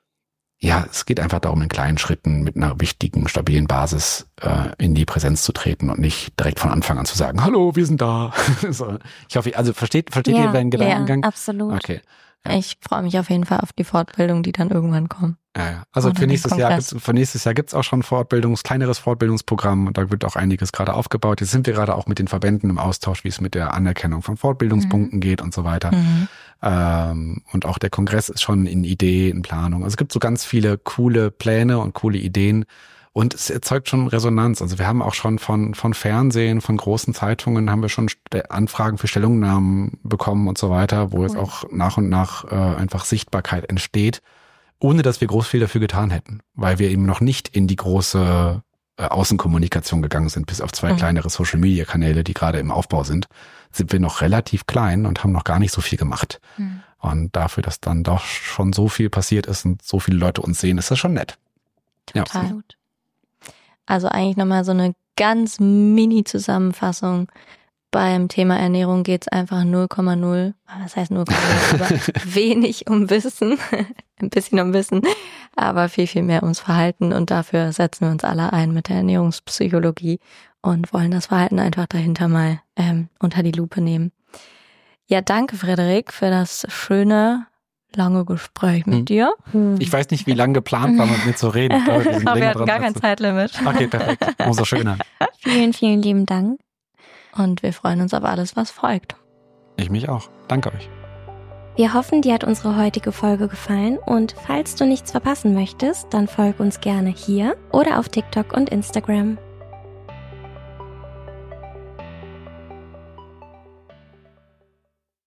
ja, es geht einfach darum, in kleinen Schritten mit einer wichtigen, stabilen Basis äh, in die Präsenz zu treten und nicht direkt von Anfang an zu sagen, hallo, wir sind da. So, ich hoffe, also versteht, versteht ja, ihr deinen Gedankengang? Ja, absolut. Okay. Ja. Ich freue mich auf jeden Fall auf die Fortbildung, die dann irgendwann kommt. Ja, ja. Also für nächstes, Jahr gibt's, für nächstes Jahr gibt's auch schon Fortbildungs, kleineres Fortbildungsprogramm und da wird auch einiges gerade aufgebaut. Jetzt sind wir gerade auch mit den Verbänden im Austausch, wie es mit der Anerkennung von Fortbildungspunkten mhm. geht und so weiter. Mhm. Ähm, und auch der Kongress ist schon in Idee, in Planung. Also es gibt so ganz viele coole Pläne und coole Ideen. Und es erzeugt schon Resonanz. Also wir haben auch schon von von Fernsehen, von großen Zeitungen haben wir schon Anfragen für Stellungnahmen bekommen und so weiter, wo cool. jetzt auch nach und nach äh, einfach Sichtbarkeit entsteht, ohne dass wir groß viel dafür getan hätten, weil wir eben noch nicht in die große äh, Außenkommunikation gegangen sind, bis auf zwei mhm. kleinere Social-Media-Kanäle, die gerade im Aufbau sind, sind wir noch relativ klein und haben noch gar nicht so viel gemacht. Mhm. Und dafür, dass dann doch schon so viel passiert ist und so viele Leute uns sehen, ist das schon nett. Total gut. Also eigentlich nochmal so eine ganz Mini-Zusammenfassung. Beim Thema Ernährung geht es einfach null Komma null, was heißt null Komma null, aber wenig um Wissen, ein bisschen um Wissen, aber viel, viel mehr ums Verhalten und dafür setzen wir uns alle ein mit der Ernährungspsychologie und wollen das Verhalten einfach dahinter mal ähm, unter die Lupe nehmen. Ja, danke Frederik für das schöne, lange Gespräch mit hm. dir. Ich weiß nicht, wie lange geplant war, mit mir zu reden. Ich glaube, wir, sind aber wir hatten gar kein Zeitlimit. Okay, perfekt, umso schöner. Vielen, vielen lieben Dank. Und wir freuen uns auf alles, was folgt. Ich mich auch. Danke euch. Wir hoffen, dir hat unsere heutige Folge gefallen und falls du nichts verpassen möchtest, dann folg uns gerne hier oder auf TikTok und Instagram.